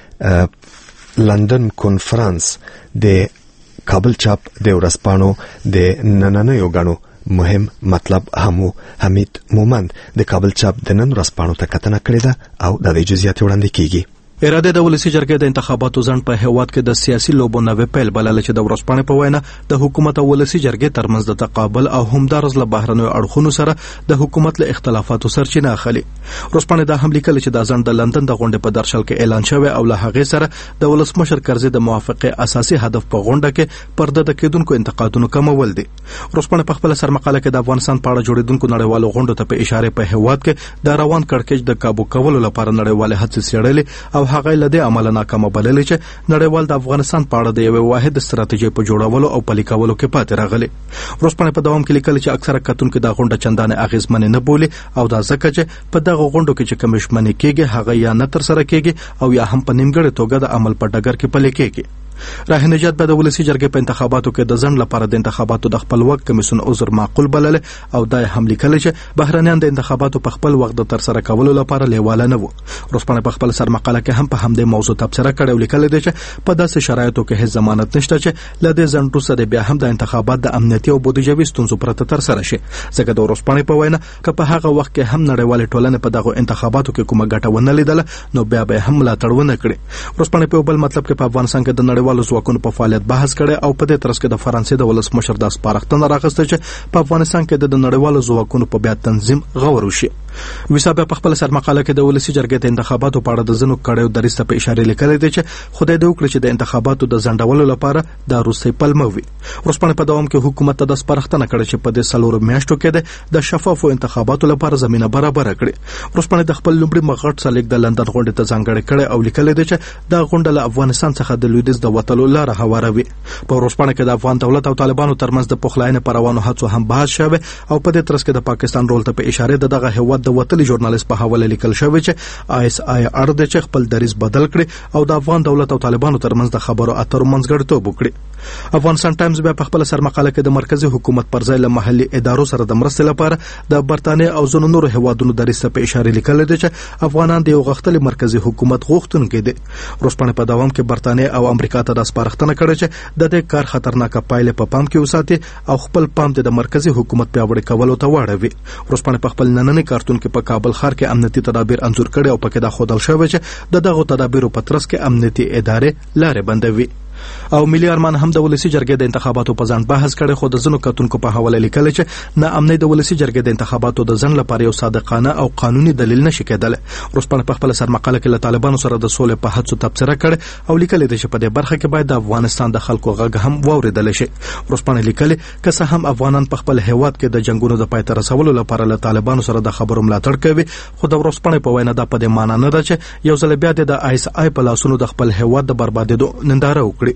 د لندن کنفرانس د کابل چاپ د ورځپاڼو د نننیو غنو مهم مطلب هم حمید مومند د کابل چاپ د نن ورځپاڼو ته کتنه کړې ده او د جزئیات وړاندې کیږي. اراده د ولسی جرګې د انتخاباتو ځنډ په هیواد کې د سیاسي لوبو نوې پیل بلل چې د ورځپاڼې په وینا د حکومت او ولسی جرګې ترمنځ د تقابل او همدارز له بهرنیو اړخونو سره د حکومت له اختلافاتو سرچینه اخلي. ورځپاڼې دا هم لیکل چې د ځنډ د لندن د غونډې په درشل کې اعلان شوی او له هغې سره د ولسمشر کرزي د موافقه اساسي هدف په غونډه کې پرده د کېدونکو انتقادونو کمول دي. ورځپاڼې په خپل سرمقاله کې د افغانستان په اړه جوړیدونکو نړیوالو غونډو ته په اشاره په هیواد کې د روان کړکېچ د کابو کولو لپاره نړیوال هڅې څېړلې او هغه لدې عمل ناکامه بللې چې نړیوال د افغانستان په اړه د یوې واحد ستراتیژي په جوړولو او پلي کولو کې پاتې راغلي. ورځپاڼې په دوام کې لیکل چې اکثره کتونکو د غونډه چندانې اغیزمنې نه بولي او دا ځکه چې په دغه غونډو کې چې کمیشمنې کېږي هغه یا نه تر سره کېږي او یا هم په نیمګړې توګه د عمل په ډګر کې پلي کېږي. راه نجات به د ولسی جرګې په انتخاباتو کې د ځنډ لپاره د انتخاباتو د خپل وخت کمیسیون عذر معقول بلل او دای هم لیکل چې بهرنیان د انتخاباتو په خپل وخت د تر سره کولو لپاره لیواله نه وو. ورځپاڼې په خپل سرمقاله کې هم په همدې موضوع تبصره کړې او لیکل دي چې په داسې شرایطو کې هیڅ ضمانت نشته چې لدې ځنډ وروسته بیا هم د انتخابات د امنیتي او بودیجوي ستونزو پرته تر سره شي. ځکه د ورځپاڼې په وینا که په هغه وخت کې هم نړیوال ټولنې په دغه انتخاباتو کې کومه ګټه ونه لیدله نو بیا به هم ملاتړ ونه کړي. ورځپاڼې په بل مطلب کې په افغانستان کې د نړیوالو ځواکونو په فعالیت بحث کړي او په دې ترڅ کې د فرانسې د ولسمشر د سپارښتنه راغسته چې په افغانستان کې د نړیوالو ځواکونو په بیا تنظیم غور وشي. ویسا په خپل سرمقاله کې د ولسی جرګې د انتخاباتو په اړه د زنو کړهو درسته په اشاره لیکل دي چې خدای دې وکړي چې د انتخاباتو د ځنډولو لپاره د روسي پلمه وي. ورځپاڼې په دوام کې حکومت ته د سپارښتنه کړې چې په دې سلورو میاشتو کې د شفافو انتخاباتو لپاره زمينه برابر کړي. ورځپاڼې د خپل لومړي مغړ سلیک د لندن غونډې ته ځانګړې کړې او لیکل دي چې د غونډه له افغانستان څخه د لویدیځ د وټلو لاره هواروي. په ورځپاڼې کې د افغان دولت او طالبانو ترمنځ د پخلاینې پروانو هڅو هم بحث شوه او په دې ترڅ کې د پاکستان رول ته په اشاره د دغه هواد د وټلي ژورنالیست په حواله لیکل شوی چې آی اس آی ار د چ خپل دریز بدل کړي او د افغان دولت او طالبانو ترمنځ د خبرو اترو منځګړیتوب وکړي. افغانستان ټایمز بیا په خپل سرمقاله کې د مرکزی حکومت پر ځای له محلي ادارو سره د مرستې لپاره د برتانیې او ځینو نورو هوادونو دریسه په اشاره لیکل دي چې افغانان د یو غختلي مرکزی حکومت غوښتونکي دي. ورځپاڼې په دوام کې برتانیې او امریکا ته د سپارښتنه کړې چې د دې کار خطرناک پایلې په پام کې وساتي او خپل پام د مرکزی حکومت پیاوړی کولو ته واړوي. ورځپاڼې په خپل نننی کارتون کې په کابل ښار کې امنیتي تدابیر انځور کړي او پکې دا خودل شوی چې د دغه تدابیرو په ترڅ کې امنیتي ادارې لارې بندوي. او ملي ارمان هم د ولسی جرګې د انتخاباتو په ځان بحث کړي خو د زنو کتونکو په حواله لیکل چې نه امنیت د ولسی جرګې د انتخاباتو د ځن لپاره یو صادقانه او قانوني دلیل نشي کېدل. ورځپاڼې په خپل سرمقاله کې له طالبانو سره د سولې په هڅو تبصره کړي او لیکل دي چې په دې برخه کې باید د افغانستان د خلکو غږ هم واوریدل شي. ورځپاڼې لیکل که څه هم افغانان په خپل هیواد کې د جنگونو د پای ته رسولو لپاره له طالبانو سره د خبرو ملاتړ کوي خو د ورځپاڼې په وینا دا په دې معنی نه ده چې یو ځل بیا د آی اس آی په لاسونو د خپل هیواد د بربادېدو ننداره وکړي.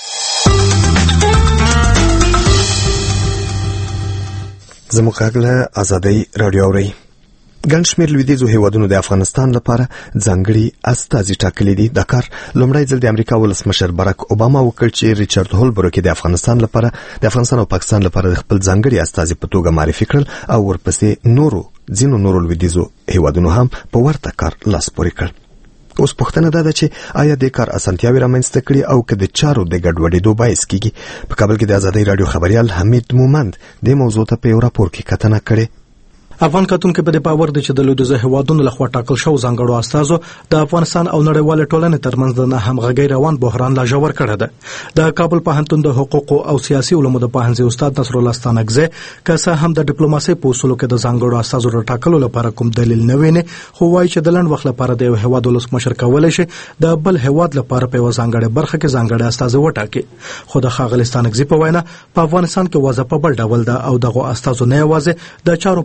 زموږ غږ له آزادۍ رادیو اورئ. ګڼ شمېر لویدیځو هیوادونو د افغانستان لپاره ځانګړي استازي ټاکلي دي. دا کار لومړی ځل د امریکا ولسمشر باراک اوباما وکړ چې ریچارډ هولبروک د افغانستان لپاره د افغانستان او پاکستان لپاره د خپل ځانګړي استازي په توګه معرفي کړل او ورپسې نورو ځینو نورو لویدیځو هیوادونو هم په ورته کار لاس پورې کړ. اوس پوښتنه ده چې آیا د کار اسانتیاوې رامنځته کړي او که د چارو د ګډوډېدو باعث کیږي؟ په کابل کې د آزادۍ رادیو خبريال حمید مومند د موضوع ته په یو راپور کې کتنه کړې. افغان کتونکو په دې باور دي چې د لویدیځ هیوادونو لخوا ټاکل شو ځانګړو استازو د افغانستان او نړیوال ټولنې ترمنځ د نه همغږۍ روان بحران لا ژور کړی دی. د کابل پوهنتون د حقوق او سیاسي علومو د پوهنځي استاد نصر الله ستانکزی که څه هم د ډیپلوماسۍ په اصولو کې د ځانګړو استازو د ټاکلو لپاره کوم دلیل نه ویني خو وایي چې د لنډ وخت لپاره د یو هیواد ولسمشر کولای شي د بل هیواد لپاره په یو ځانګړې برخه کې ځانګړي استازي وټاکي. خو د ښاغلي ستانکزی په وینا په افغانستان کې وضع په بل ډول ده او دغه استازو نه یوازې د چارو په سمون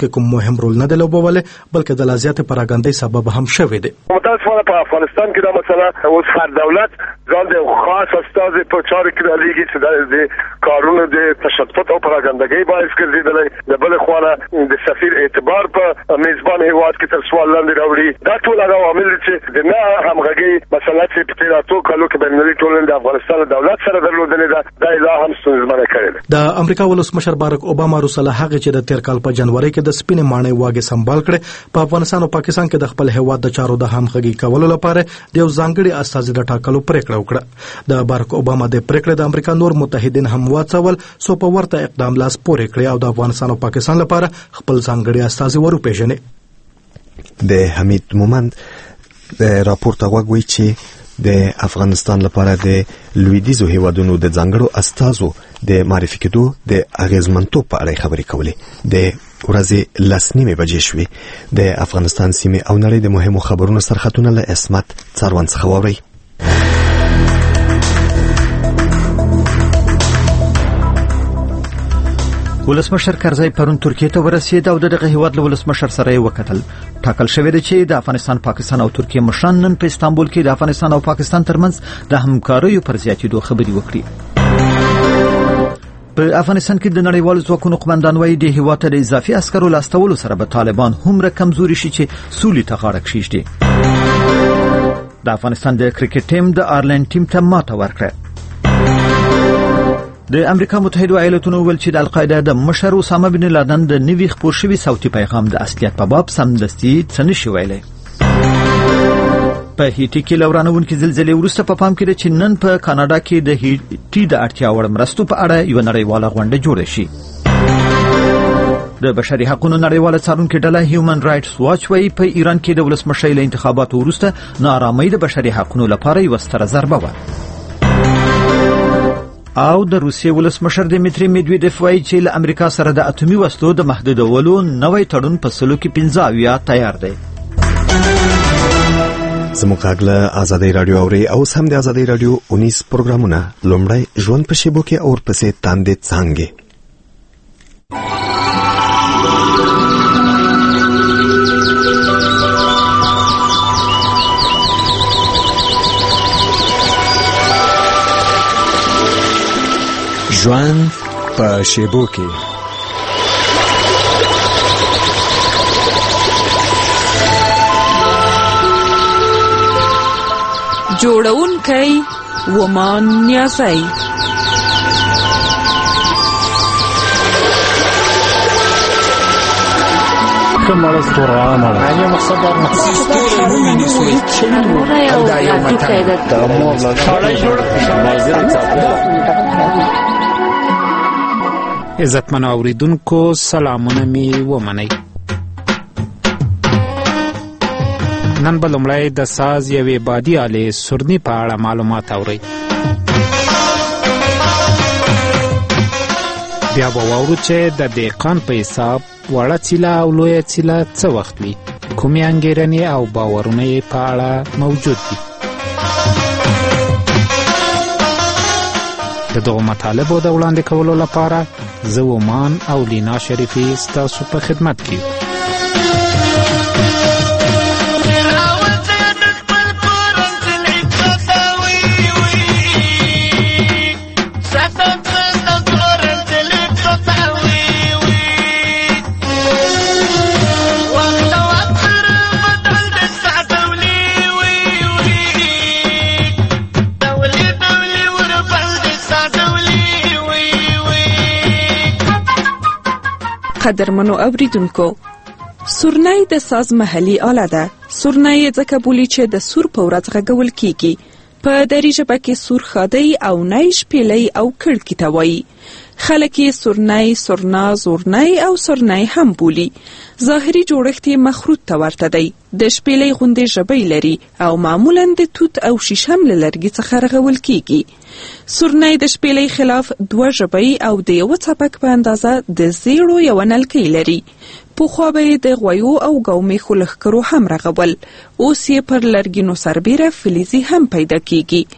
کې کوم مهم رول نه دی لوبولی بلکې د لا زیاتې پراګندۍ سبب هم شوی دی. متاسفانه په افغانستان کې دا مسله اوس هر دولت ځان د خاص استازي په چارو کې رالیږي چې د کارونو د تشدد او پراګندګۍ باعث ګرځېدلی، د بل خوا د سفیر اعتبار په میزبان هیواد کې تر سوال لاندې راوړي. دا ټول هغه عوامل دي چې د نه همغږۍ مسله چې په تېرو اتو کالو کې بینالمللي ټولنې د افغانستان دولت سره درلودلې ده، دا لا هم ستونزمنه کړې ده. د امریکا ولسمشر بارک اوباما روسله هغه چې د تیر کال په جنوري کې د سپینې ماڼۍ واګې سمبال کړې په افغانستان او پاکستان کې د خپل هیواد د چارو د همغږۍ کولو لپاره د یو ځانګړي استازي د ټاکلو پریکړه وکړه. د بارک اوباما د پریکړې د امریکا نور متحدین هم واڅول سو په ورته اقدام لاس پورې کړی او د افغانستان او پاکستان لپاره خپل ځانګړي استازي وروپېژني. د حمید مومند د راپورته غوږ وی چې د افغانستان لپاره د لویدیزو هیوادونو د ځانګړو استازو د معرفي کېدو د اغیزمنتوب په اړه خبرې کولې. د ورځې لس نیمې بجې شوې. د افغانستان سیمې او نړۍ د مهمو خبرونو سرخطونه له عصمت څاروان څخه واورئ. ولسمشر کرزی پرون ترکیه ته ورسید او دغه هیواد له ولسمشر سره وکتل. ټاکل شوی دی چې د افغانستان، پاکستان او ترکیه مشران نن په استانبول کې د افغانستان او پاکستان ترمنځ د همکاریو پر زیاتېدو خبرې وکړي. په افغانستان کې د نړیوالو ځواکونو قومندان وایي د هیواد ته د اضافي عسکرو لاستولو سره به طالبان هومره کمزوري شي چې سولې ته غاړه کښیږدي. د افغانستان د کرکټ ټیم د آرلینډ ټیم ته ماته ورکړه. د امریکا متحده ایالاتونو ویل چې د القاعده د مشر اسامه بن لادن د نوي خپور شوي صوتي پیغام د اصلیت په باب سمدستي څه نشي ویلی. په هیټي کې لورانونکې زلزلې وروسته په پام کې ده چې نن په کاناډا کې د هیټي د اړتیا وړ مرستو په اړه یوه نړیواله غونډه جوړه شي. د بشري حقوقو نړیواله څارونکې ډله هیومن رایټس واچ وایي په ایران کې د ولسمشرۍ له انتخاباتو وروسته ناارامۍ د بشري حقوقو لپاره یوه ستره ضربه وه. او د روسیې ولسمشر دمیتری میدویدف وایي چې له امریکا سره د اټومي وسلو د محدودولو نوی تړون په سلو کې پنځه اویا تیار دی. زموږ غږ له ازادۍ راډیو اوري او اوس هم د ازادۍ راډیو اونیس پروګرامونه. لومړی ژوند په شیبو کې او ورپسې تاندې څانګې. ژوند په شیبو کې. جوړونکی ومان نیازی. کمال سوران علی مصدر مصدر مومنی سویت او دا یو متن دا مولا شړای جوړ. عزتمن اوریدونکو سلامونه می ومنئ. نن به لومړی د ساز یوې بادي آلې سورني په اړه معلومات اورئ. بیا به واورو چې د دهقان په حساب وړه څیله او لویه څیله څه وخت وي، کومې انګېرنې او باورونه یې په اړه موجود دي. د دغو مطالبو د وړاندې کولو لپاره زه ومان او لینا شریفي ستاسو په خدمت کې یو. قدرمنو اوریدونکو، سورنۍ د ساز محلي آله ده. سورنۍ ځکه بولی چې د سور په ورځ غږول کیږي. په دری ژبه کې سور خادی او نای شپیلی او کړکی ته وایي. خلک یې سورنۍ، سورنا، زورنۍ او سورنۍ هم بولی. ظاهري جوړښت یې مخروط ته ورته دی. د شپیلی غوندې ژبۍ لري او معمولا د توت او شیشم له لرګي څخه رغول کیږي. سورنۍ د شپیلی خلاف دوه ژبۍ او د یو څپک په اندازه د زیړو یو نلکۍ لري. پخوا به یې د غویو او ګومیخو لښکرو هم رغول. اوس یې پر لرګینو سربیره فلزي هم پیدا کیږي.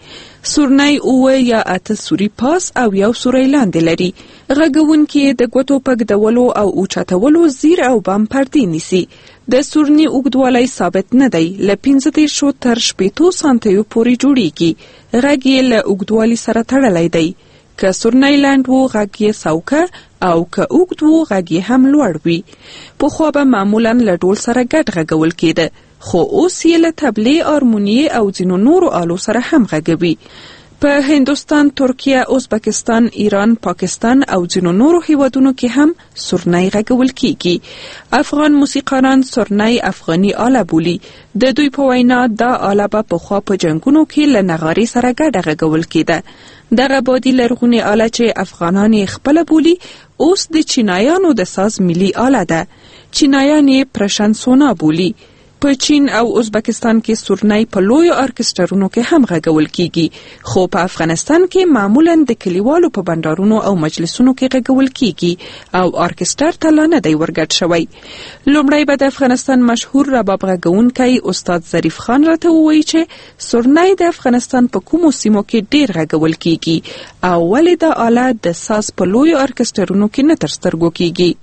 سورنی اوه یا اته سوري پاس او یو سوری لاندې لري. غږونکي د ګوتو په ږدولو او اوچتولو زیر او بم پردې نیسي. د سورني اوږدوالی ثابت نه دی، له پنځه دېرشو تر شپېتو سانتیو پورې جوړیږي. غږ یې له اوږدوالي سره تړلی دی. که سورنی لنډ وو غږ یې څوکه او که اوږد وو غږ یې هم لوړ وي. پخوا به معمولا له ډول سره ګډ غږول کېده، خو اوس یې له تبلې، آرمونیې او ځینو نورو آلو سره هم غږوي. په هندوستان، ترکیه، ازبکستان، ایران، پاکستان او ځینو نورو هیوادونو کې هم سورنی غږول کیږي. افغان موسیقاران سورنی افغاني آله بولي. د دوی په وینا دا آله به پخوا په جنګونو کې له نغارې سره ګډه غږول کېده. دغه بادي لرغونې آله چې افغانان یې خپله بولي اوس د چینایانو د ساز ملي آله ده. چینایان یې پرشنسونا بولي. په چین او ازبکستان کې سورنی په لویو ارکسترونو کې هم غږول کیږي، خو په افغانستان کې معمولا د کلیوالو په بندارونو او مجلسونو کې غږول کیږي او ارکستر ته لا نه دی ورګډ شوی. لومړی به د افغانستان مشهور رباب غږونکی استاد ظریف خان راته ووایي چې سورنی د افغانستان په کومو سیمو کې ډیر غږول کیږي او ولې دا آله د ساز په لویو ارکسترونو کې نه تر سترګو کیږي.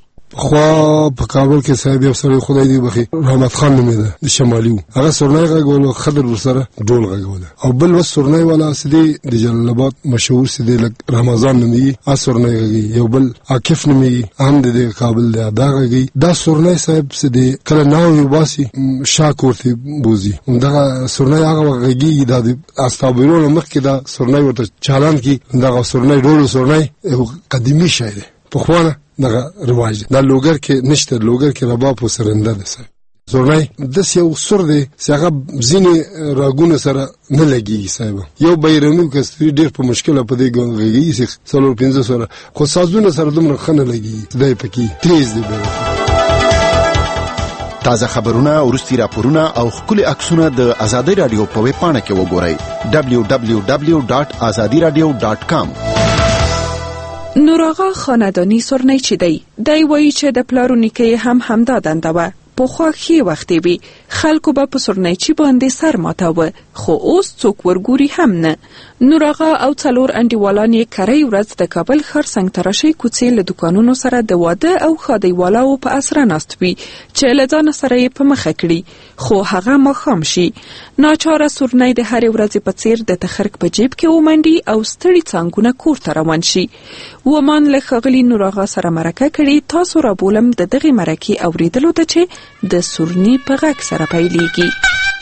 خو په کابل کې صاحب یو سره خدای دی بخي رحمت خان نومېده، د شمالي وو. هغه سورنی غږول، خضر ورسره ډول غږول. او بل وس سورنی والا سدي د جلال آباد مشهور سدي لک رمضان نومي ا سورنی غږي. یو بل عاکف نومي هم د کابل د ادا غږي. دا سورنی صاحب سدي کله ناو یو باسي شاکورتي بوزي. دا سورنی هغه غږي د استابیرو مخ کې دا سورنی ورته چالان کی. دا سورنی ډول سورنی قديمي شاعر په خوانه دغه رواج دی. دا لوګر کې نشته، لوګر کې رباب او سرنده ده. سورنی د یو سر دی چې هغه ځینې راګونه سره نه لګي صاحب. یو بیرونی کستری ډېر په مشکله په دې غږی چې څلور پنځه سره خو سازونه سره دومره خنه لګي. دای پکې تیز دی. تازه خبرونه، ورستي راپورونه او خپل عکسونه د آزادۍ رادیو په ویب پاڼه کې وګورئ دبلیو دبلیو دبلیو ډاټ ازادي رادیو ډاټ کام. نور آغا خاندانی سورنی چی دی؟ دی وایي چې د پلارو نیکه هم همدا دنده وه. پخوا ښې وختې وي، خلکو به په سورنیچي باندې سر ماتاوه، خو اوس څوک ورګوري هم نه. نور آغا او څلور انډیوالان یې کرۍ ورځ د کابل ښار څنګ تراشۍ کوڅې له دوکانونو سره د واده او ښادۍ والاو په اسره ناست وي چې له ځانه سره یې په مخه کړي، خو هغه ماښام شي. ناچاره سورنی د هرې ورځې په څیر د تخرګ په جیب کې ومنډي او ستړي څانګونه کور ته روان شي. ومان له ښاغلي نور آغا سره مرکه کړي. تاسو رابولم د دغې مرکې اورېدلو ته چې د سورني په غږ سره پیلېږي.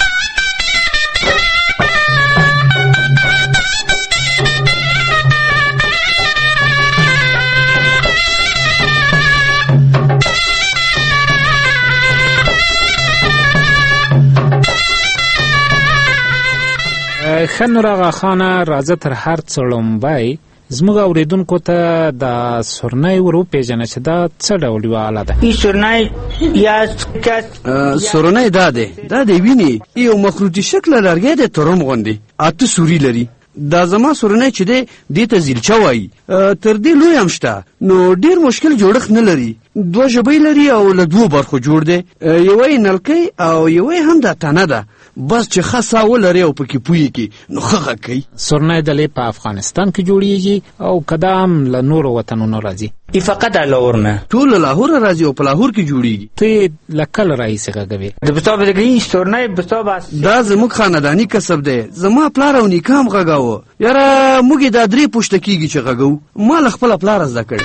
ښه نور آغا خانه، راځه تر هر څه لومبی زموږ اوریدونکو ته د سورنی ور وپېژنه چې دا څه ډول یوه آله ده. سورنی یا سورنی دا دی دا دی ویني یو مخروطي شکله لرګی دی، ترم غوندې اته سوري لري. دا زما سورنی چې دی دې ته زیلچه وایي. تر دې لوی هم شته، نو ډېر مشکل جوړښت نه لري. دوه ژبۍ لري او له دوو برخو جوړ دی. یوه یې نلکۍ او یوه یې هم دا تنه ده، بس چې ښه ساه ولري او پکې پوهېږي نو ښه غږ کوي. سورنی دلې په افغانستان کې جوړیږي او که دا هم له نورو وطنونو راځي؟ فقط لاهور نه، ټول له لاهوره راځي او په لاهور کې جوړیږي. ته یې له کله راهیسې غږوې؟ د بساب دګري سورنی بساب دا زموږ خانداني کسب دی. زما پلار او نیکه هم غږاوه. یاره موږ یې دا درې پوښته کېږي چې غږوو. ما له خپله پلاره زده کړې.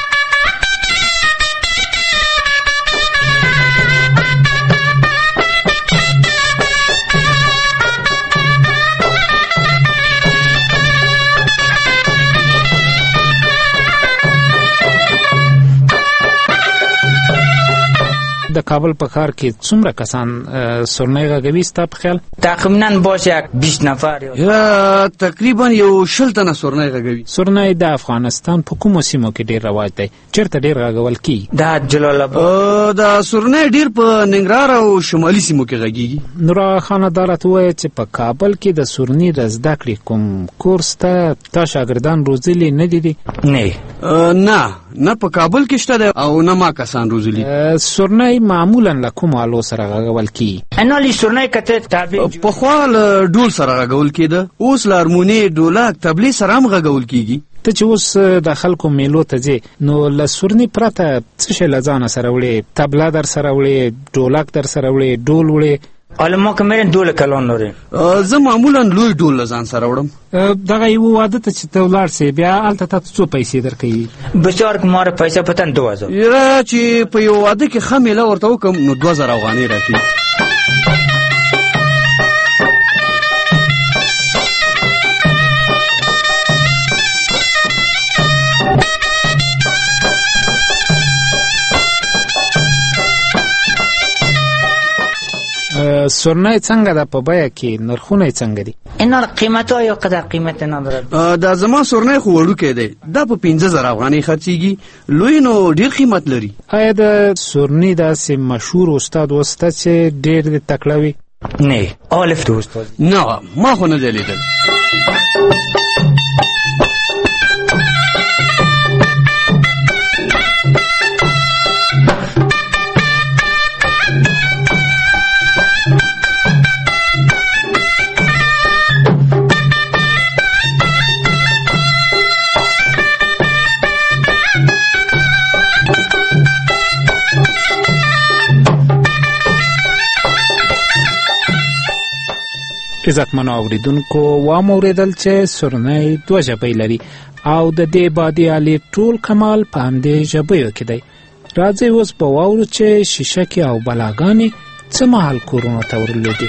د کابل په ښار کې څومره کسان سورنی غږوي ستا په خیال؟ تقریبا باشه یک بیست نفر یا تقریبا یو شل تنه سورنی غږوي. سورنی د افغانستان په کومو سیمو کې ډېر رواج دی؟ چېرته ډېر غږول کېږي؟ د جلال آباد. د سورنی ډېر په ننګرهار او شمالي سیمو کې غږیږي. نور آغا خانه دا راته ووایه چې په کابل کې د سورني د زده کړې کوم کورس ته تا شاګردان روزلي نه دي دي؟ نه نه نه په کابل کې شته دی او نه ما کسان روزلي. سورنی معمولا له کوم آلو سره غږول کیږي؟ نو لی سورنۍ کته تابع پخوا له ډول سره غږول کېده، اوس له هارموني، ډولک، تبلې سره هم غږول کېږي. ته چې اوس د خلکو میلو ته ځې نو له سورني پرته څه شی له ځانه سره وړې؟ تبله در سره وړې، ډولک در سره وړې، ډول وړې؟ حالا ما که میرین دول کلان لریم. زه معمولا لوی ډول له ځان سره وړم. دغه یو واده ته چې ته ولاړ سې بیا هلته تا ته څو پیسې درکوي؟ بسیار که ما را پیسه پتن دو هزار. یاره چې په یو واده کې ښه میله ورته وکړم نو دوه زره افغانۍ راکوي. سورنۍ څنګه ده په بیه کې؟ نرخونه یې څنګه دي؟ اینا قیمتها یو قدر قیمت نداره. دا زما سورنۍ خو وړوکی دی، دا په پنځه زره افغانۍ خرڅېږي. لوی نو ډېر قیمت لري. آیا د سورنۍ داسې مشهور استاد وسته چې ډېر دې تکړه وي؟ نه الف د استاد نه، ما خو نه دی لیدل. عزتمنو اوریدونکو، وام اوریدل چې سورنۍ دوه ژبې لري او د دې بادي آلې ټول کمال په همدې ژبیو کې دی. راځئ اوس به واورو چې شیشکې او بلاګانې څه مهال کورونو ته ورلوېدې.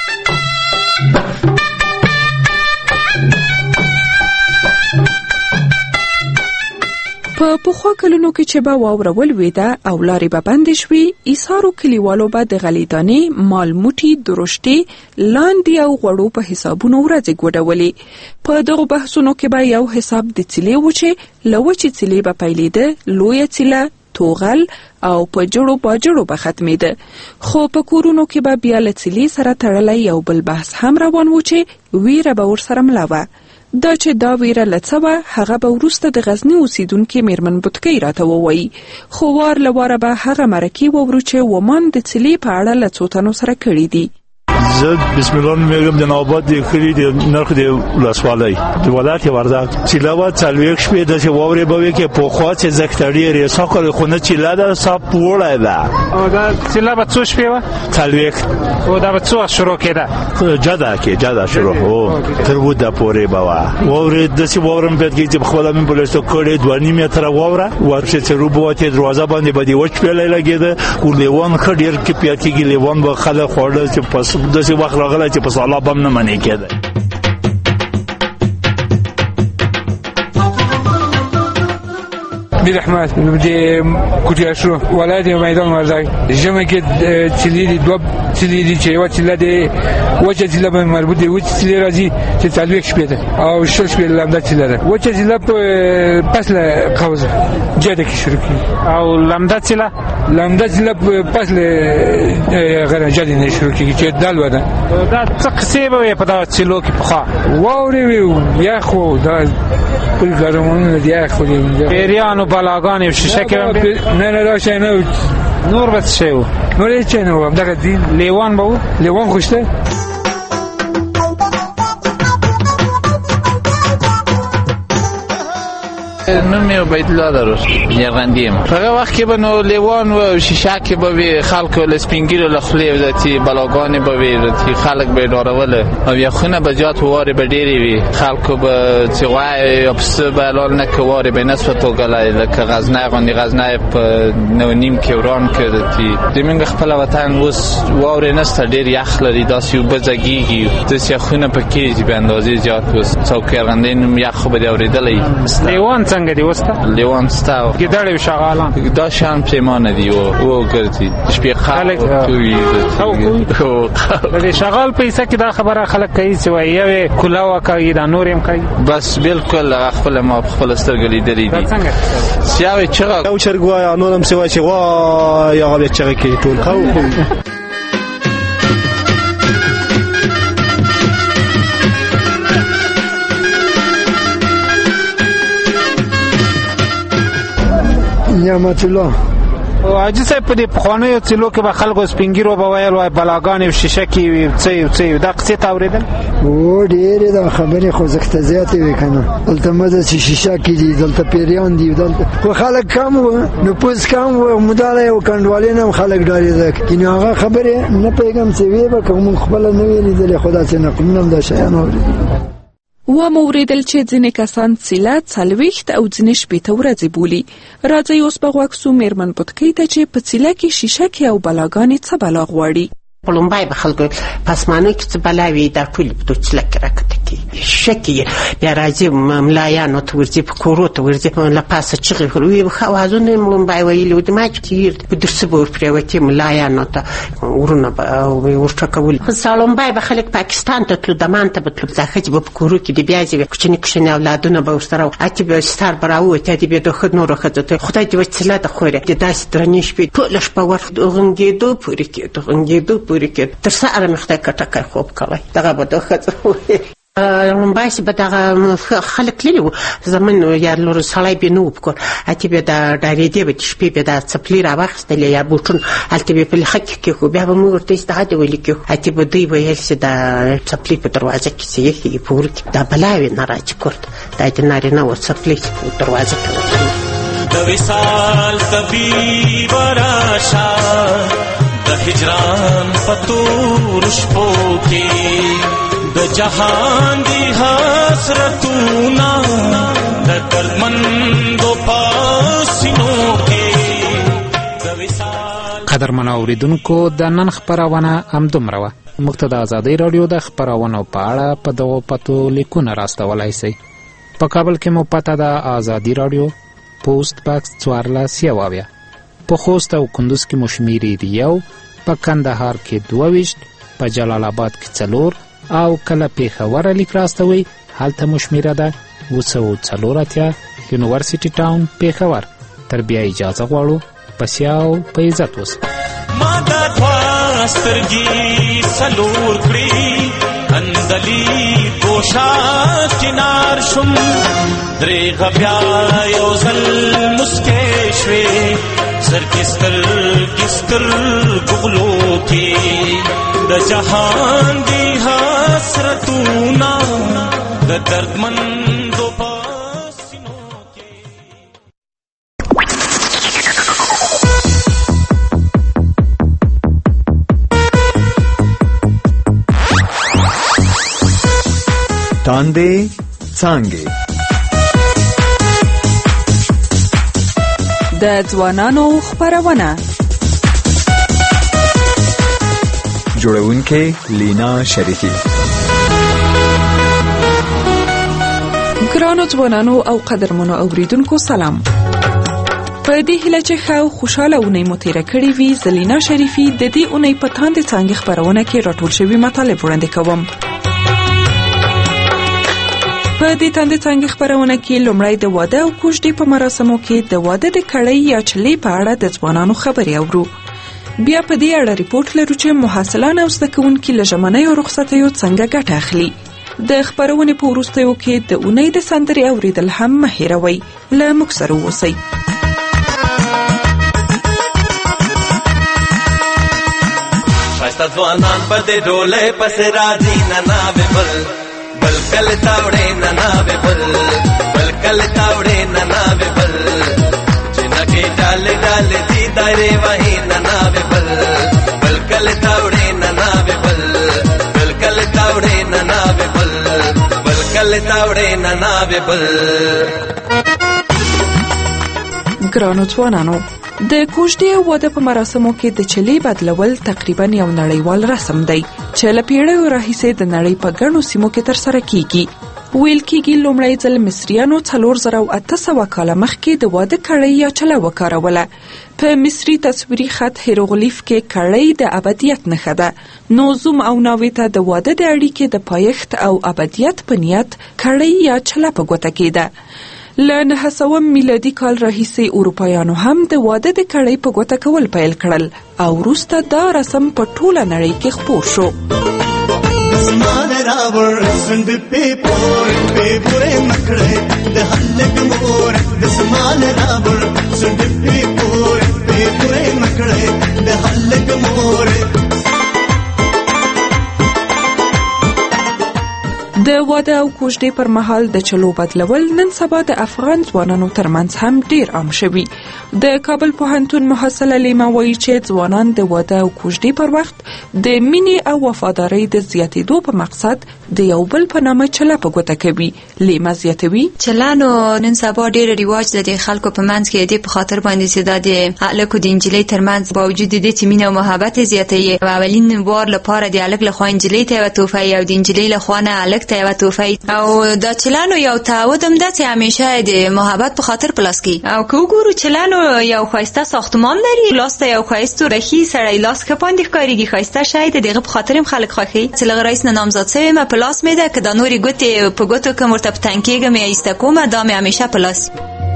په پخوا کلونو کې چې به واوره ولوېده او لارې به بندې شوې، ایسارو کلیوالو به د غلیدانې، مالموټي، درشتې، لاندې او غوړو په حسابونو ورځې ګوډولې. په دغو بحثونو کې به یو حساب د څیلې و چې له وچې څیلې به پیلېده، لویه څیله، توغل او په جړو باجړو به ختمېده. خو په کورونو کې به بیا له څیلې سره تړلی یو بل بحث هم روان و چې ویره به ورسره مله وه. دا چې دا ویره له څه وه، هغه به وروسته د غزني اوسیدونکې میرمن بتکۍ راته ووایي. خو وار له واره به هغه مرکې واورو چې ومان د څیلې په اړه له څو تنو سره کړي دي. زه بسم الله نومېږم، د نواباد د کلي د نرخ د ولسوالۍ د ولایت وردګ. څیله به څلوېښت شپې داسې واورې به وي چې پخوا چې زکتړي یې ساکل خو نه څیله ده، سا پوړی ده. او دا څیله به څو شپې وه؟ څلوېښت. او دا به څو وخت شروع کېده؟ جده کې جده شروع هو تر وده پورې به وه. واورې داسې واوره مې پیدا کېږي چې پخپله مې بلستو کړې دوه نیم متره واوره ورپسې چې رو به وتې دروازه باندې به د وچ پیلی لګېده. خو لیوان ښه ډېر کې پیدا کېږي، لیوان به خلک خوړل چې پس داسې وخت راغلی چې په سالاب هم نه منې کېده. میر احمد د کوټیاشو ولایت میدان وردګ. ژمي کې څیلې دي، دوه څیلې دي چې یوه څیله د وچه څیله باندې مربوط دی. وچه څیلې راځي چې څلوېښت شپې ده او شل شپې لمده څیله ده. وچه څیله په فصل قوزه جده کې شروع کېږي او لمده څیله لمده څیله په فصل غره جده نه شروع کېږي چې دال وده. دا څه قصې به وي په دغه څیلو کې پخوا؟ واورې وي، یخ و دا پل ګرمونونه د یخ و پیریان و بلاګانې و شیشکې نه نه دا شی نه و. نور به څه شی و؟ نور هېڅ شی نه و. همدغه دین لیوان به و؟ لیوان خو شته. نوم یې عبید الله دروش یغندی یم. په هغه وخت کې به نو لیوان و شیشکې به وي، خلکو له سپین ږیرو له خولې دتې بلاګانې به وي، دتې خلک به یې ډاروله او یخونه به زیات وارې به ډېرې وي. خلکو به چې غوایه یا پسه به حلال نه کړي، وارې به یې نه سوتوږلی لکه غزنی غوندې. غزنی په نو نیم کې وران کړ. دتې د موږ خپله وطن اوس واورې نشته، ډېر یخ لري، داسې اوبه ځګېږي، داسې یخونه پکې چې به اندازې زیات اوس. څوکۍ ارغندې نوم یخ خو به دې اورېدلی. لیوان څنګه دی اوس ته؟ لیوان ستا ګیدړې و شغالان دا شیان پرېمانه دي و ګرځي شپې خلک کوي. د دې شغال پیسه کې دا خبره خلک کوي چې وایي یوې کولاوه کوي، دا نور هم کوي. بس بلکل هغه خپله ما په خپله سترګه لیدلي دي. چې یوې چغه یو چرګ وایه، نور هم څه وایي چې وایي هغه بیا چغې کوي ټول. نعمت الله حاجي صاحب په دې پخوانیو څلو کې به خلکو سپینګیرو به ویل وای بلاګانې او شیشه کې وي څه یو څه یو دا قصې ته اورېدل او ډېرې دا خبرې خوځښته زیاتې وې که نه دلته مزه چې شیشه کې دي دلته پیریان دي دلته خو خلک کم وو نفوس کم وو مداره یې و کنډوالې نه هم خلک ډارېده نو هغه خبرې نه پوهېږم چې وې به که موږ خپله نه وې لیدلې خو داسې نقلونه هم دا شیان اورېدل ومو اوریدل چې ځینې کسان څیله څلوېښت او ځینې شپېته ورځې بولي. راځئ اوس به غوږ سو مېرمن بتکۍ ته چې په څیله کې شیشه کې او بلاګانې څه بلا غواړي. په لومبای به خلکو په اسمانو کې څه بلا وي دا ټولې په دې څیله کې راکته کېږي شیشه کې بیا راځي ملایانو ته ورځي په کورو ته ورځي له پاسه چغې وي اوازونه یې لومبای ویلي وو د ما چې تېر په درسه به ورپرېوتې ملایانو ته ورونه به ورټکول خو لومبای به خلک پاکستان ته تلو دمان ته به تلو دا ښځې به په کورو کې د بیازې وې کوچني کوچني اولادونه به ورسره اتې به ستار به راووتې اتې به د ښه نورو ښځو ته خدای دې وسیله ده خورې د داسې درنې شپې ټوله شپه ور غنګېدو پورې کېدو غنګېدو تر سهاره مې خدای کټکی خوب کوی دغه به د ښځو لومباسې به دغه خلک تللي وو زمون یا لور سړی به نه و په کور اتې به د ډارېدې به د شپې به دا څپلۍ راواخیستلې یا بوټونه هلته به یې په لښه کې کېښو بیا به موږ ورته دغه دې ولي کېښو اتې به دوی ویل چې دا څپلۍ په دروازه کې چې ایښي په ور کې دا بلاوې نه راځي کور ته دا د نارینه و څپلۍ چې په دروازه کې د وصال طبیب راشه د هجران پتور شپو کې د جهان دی حسرتونا د دردمندو پاسینو کې د وصال. قدرمن اوریدونکو د نن خپرونه همدومره وه. موږ ته د ازادۍ راډیو د خپرونو په اړه په دغو پتو لیکونه راستولی شئ. په کابل کې مو پته ده ازادي راډیو پوسټ باکس څوارلس یو اویا، په خوست او کندوز کې مو شمېرې دي یو، په کندهار کې دوه ویشت، په جلال آباد کې څلور او کله پېښور لیک راستوئ هلته مو شمېره ده اووه سوه څلور اتیا یونیورسټي ټاون پېښور. تر بیا اجازه غواړو په سیا او په عزت اوسئ. ما دا دوه سترګې څلور کړې اندلي ګوشه چنار شم درېغه بیا یو ځل مسکې شوې زرکې سترګې سترګو غلو کې د جهان دی حسرتونه د دردمندو پاسینو تاندې څانګې د ځوانانو خپرونه جوړونکې لینا شریفی. ګرانو ځوانانو او قدرمنو اوریدونکو سلام. په دې هیله چې ښه او خوشحاله اونۍ مو تېره کړې وي زه لینا شریفی د دې اونۍ په تاندې څانګې خپرونه کې راټول شوي مطالب وړاندې کوم. په دې تاندې څانګې خپرونه کې لومړی د واده او کوژدې په مراسمو کې د واده د کړۍ یا چلې په اړه د ځوانانو خبرې اورو. بیا په دې اړه ریپورټ لرو چې محصلان او زده کوونکي له ژمنیو رخصتیو څنګه ګټه اخلي. د خپرونې په وروستیو کې د اونۍ د سندرې اوریدل هم مه هېروئ. له موږ سره اوسئ. ښایسته ځوانان په دې ډولۍ پسې راځي نناوې بل بل کل تاوړې نناوې بل بل کل تاوړې نناوې بل جنکې ډالې ډالې دي دایرې وهي نناوې بل بل کل تاوړې نناوې بل بل کل تاوړې نناوې بل بل کل تاوړې نناوې بل. ګرانو ځوانانو، د کوژدې او واده په مراسمو کې د چلې بدلول تقریبا یو نړیوال رسم دی چې له پیړیو راهیسې د نړۍ په ګڼو سیمو کې ترسره کیږي. ویل کېږي لومړی ځل مصریانو څلور زره او اته سوه کاله مخکې د واده کړۍ یا چله وکاروله. په مصري تصویري خط هیروغلیف کې کړۍ د ابدیت نښه ده، نو زوم او ناوې ته د واده د اړیکې د پایښت او ابدیت په نیت کړۍ یا چله په ګوته کېده. له نهه سوه میلادي کال راهیسې اروپایانو هم د واده د کړۍ په ګوته کول پیل کړل او وروسته دا رسم په ټوله نړۍ کې خپور شو. د د واده او کوژدې پر مهال د چلو بدلول نن سبا د افغان ځوانانو ترمنځ هم ډیر عام شوي. د کابل پوهنتون محصله لیما وایي چې ځوانان د واده او کوژدې پر وخت د مینې او وفادارۍ د زیاتېدو په مقصد د یو بل په نامه چله په ګوته کوي. لیما زیاتوي چلانو نن سبا ډیر رواج د خلکو په منځ کې د په خاطر باندې چې د الکو د انجلۍ ترمنځ باوجود د دې چې مینه او محبت زیاتوي، اولین بار لپاره د الک له خوا انجلۍ ته توفه او د انجلۍ له خوا نه الک ته توفه او دا چلانو یو تعهد هم ده چې همیشه د محبت په خاطر پلاس کی. او که وګورو چلانو یو خاصه ساختمان لري، لاس ته یو خاصه رخي سړی لاس کپاندې ښکاریږي، خاصه شاید دغه په خاطر هم خلک خوښي چې لغه رئیس نه نامزد شوی ما پلاس میده که د نوري ګوتې په ګوتو کې مرتب تنکیږي مې ایسته کومه دا مې همیشه پلاس.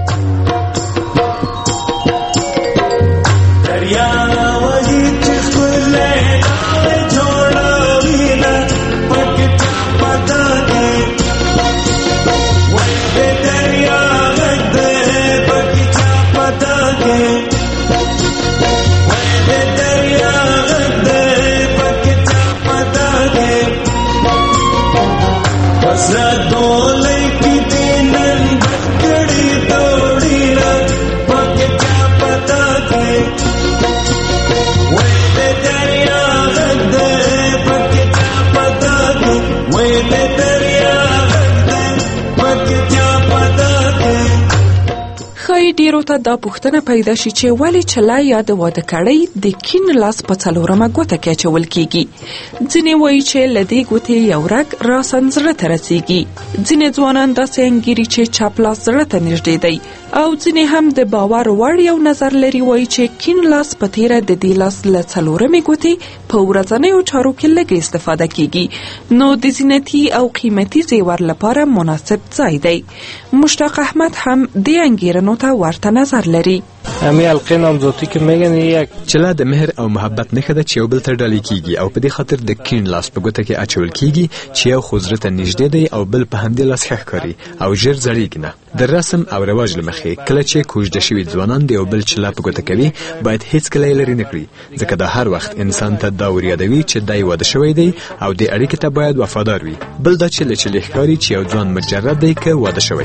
ډیرو ته دا پوښتنه پیدا شي چې ولې چلا یا د واده کړۍ د کین لاس په څلورمه ګوته کې اچول کیږي. ځینې وایي چې له دې ګوتې یو رګ راسن زړه ته رسیږي، ځینې ځوانان داسې انګیري چې چپ لاس زړه ته نږدې دی، او ځینې هم د باور وړ یو نظر لري وایي چې کین لاس په تیره د دې لاس له څلورمې ګوتې په ورځنیو چارو کې لږ استفاده کیږي، نو د زینتي او قیمتي زیور لپاره مناسب ځای دی. مشتاق احمد هم د انګیرنو ته ورته نظر لري. همین حلقه نامزدی که میگن یک چلا د مهر او محبت نښه ده چې یو بل ته ډالۍ کیږي او په دې خاطر د کین لاس په ګوته کې اچول کیږي چې یو خو زړه ته نږدې دی او بل په همدې لاس ښه ښکاري او ژر زړیږي نه. د رسم او رواج له مخې کله چې کوژده شوي ځوانان د یو بل چلا په ګوته کوي باید هیڅکله یې لرې نه کړي، ځکه دا هر وخت انسان ته دا ور یادوي چې دی واده شوی دی او د اړیکې ته باید وفادار وي. بل دا چې له چلې ښکاري چې یو ځوان مجرد دی که واده شوی.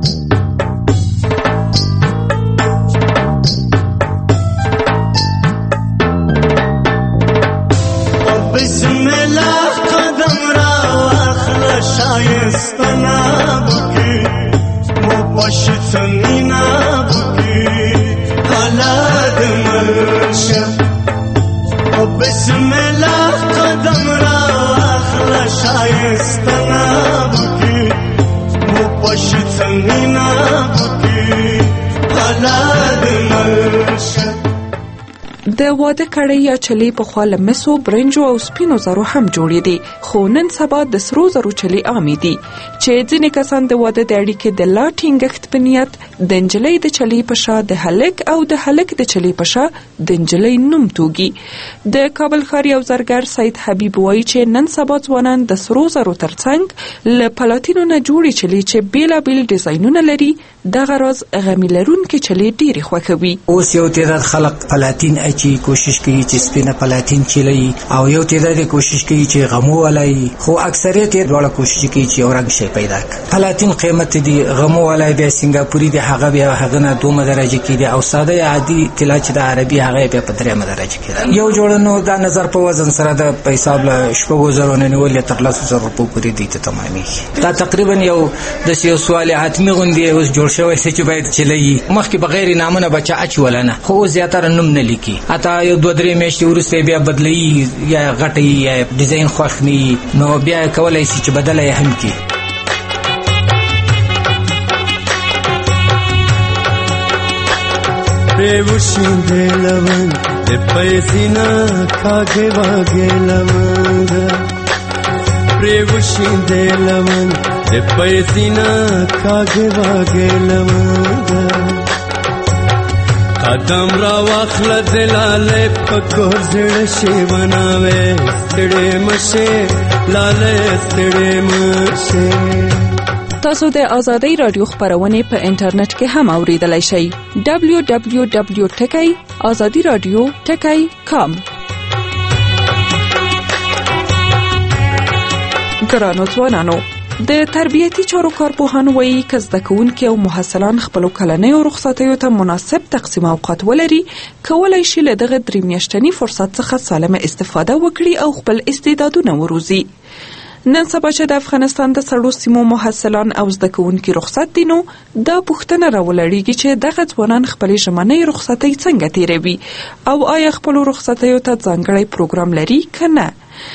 د واده کړۍ یا چلی په خوا له مسو، برنجو او سپینو زرو هم جوړې دي، خو نن سبا د سرو زرو چلی عامې دي چې ځینې کسان د واده د اړیکې د لا ټینګښت په نیت د نجلۍ د چلی په شا د هلک او د هلک د چلی په شا د نجلۍ نوم توږي. د کابل ښار یو زرګر سید حبیب وایي چې نن سبا ځوانان د سرو زرو ترڅنګ له پلاتینو نه جوړې چلی چې بیلابیل ډیزاینونه لري دغه راز غمی لرونکي چلی ډېرې خوښوي. اوس یو تعداد خلک پلاتین اچي کوشش کوي چې سپینه پلاتین چلی او یو تعداد کوشش کوي چې غمو ولای، خو اکثریت یې ډول کوشش کوي چې اورنګ شي پیدا کړي. پلاتین قیمت دی، غمو ولای بیا سنگاپوري دی، هغه بیا هغه نه دومره درجه کې دی، او ساده عادي طلا چې د عربي هغه بیا په درېمه درجه کې دی. یو جوړنو دا نظر په وزن سره د پیسې له شپږو زرو نه نیولې تر لسو زرو روپو پورې دی ته تمامېږي. دا تقریبا یو د یو سوال حتمي غوندي اوس جوړ شوی چې باید چلی مخکې بغیر نامونه بچا اچولنه، خو زیاتره نوم نه لیکي، اته یو دوه درې میاشتې وروسته بیا بدلی یا غټي یا ډیزاین خوښني، نو بیا کولای شي چې بدله یې هم کی. پریوشین دلون د پیسینا کاګه واګه لمنګ، پریوشین دلون د پیسینا کاګه واګه لمنګ، قدم را واخل دلاله پکور زړه شی بناوي ستړې مشه لاله ستړې مشه. تاسو د آزادۍ رادیو خبرونه په انټرنیټ کې هم اوریدلای شئ. دبلیو دبلیو دبلیو ټکی آزادی رادیو ټکی کام. ګرانو ځوانانو، د تربیتي چارو کارپوهان وایي که زده کوونکي او محصلان خپلو کلنیو رخصتیو ته مناسب تقسیم اوقات ولري، کولی شي له دغه درې میاشتني فرصت څخه سالمه استفاده وکړي او خپل استعدادونه وروزي. نن سبا چې د افغانستان د سړو سیمو محصلان او زده کوونکي رخصت دي، نو دا پوښتنه راولړیږي چې دغه ځوانان خپلې ژمنۍ رخصتۍ څنګه تیروي او آیا خپلو رخصتیو ته ځانګړی پروګرام لري که نه.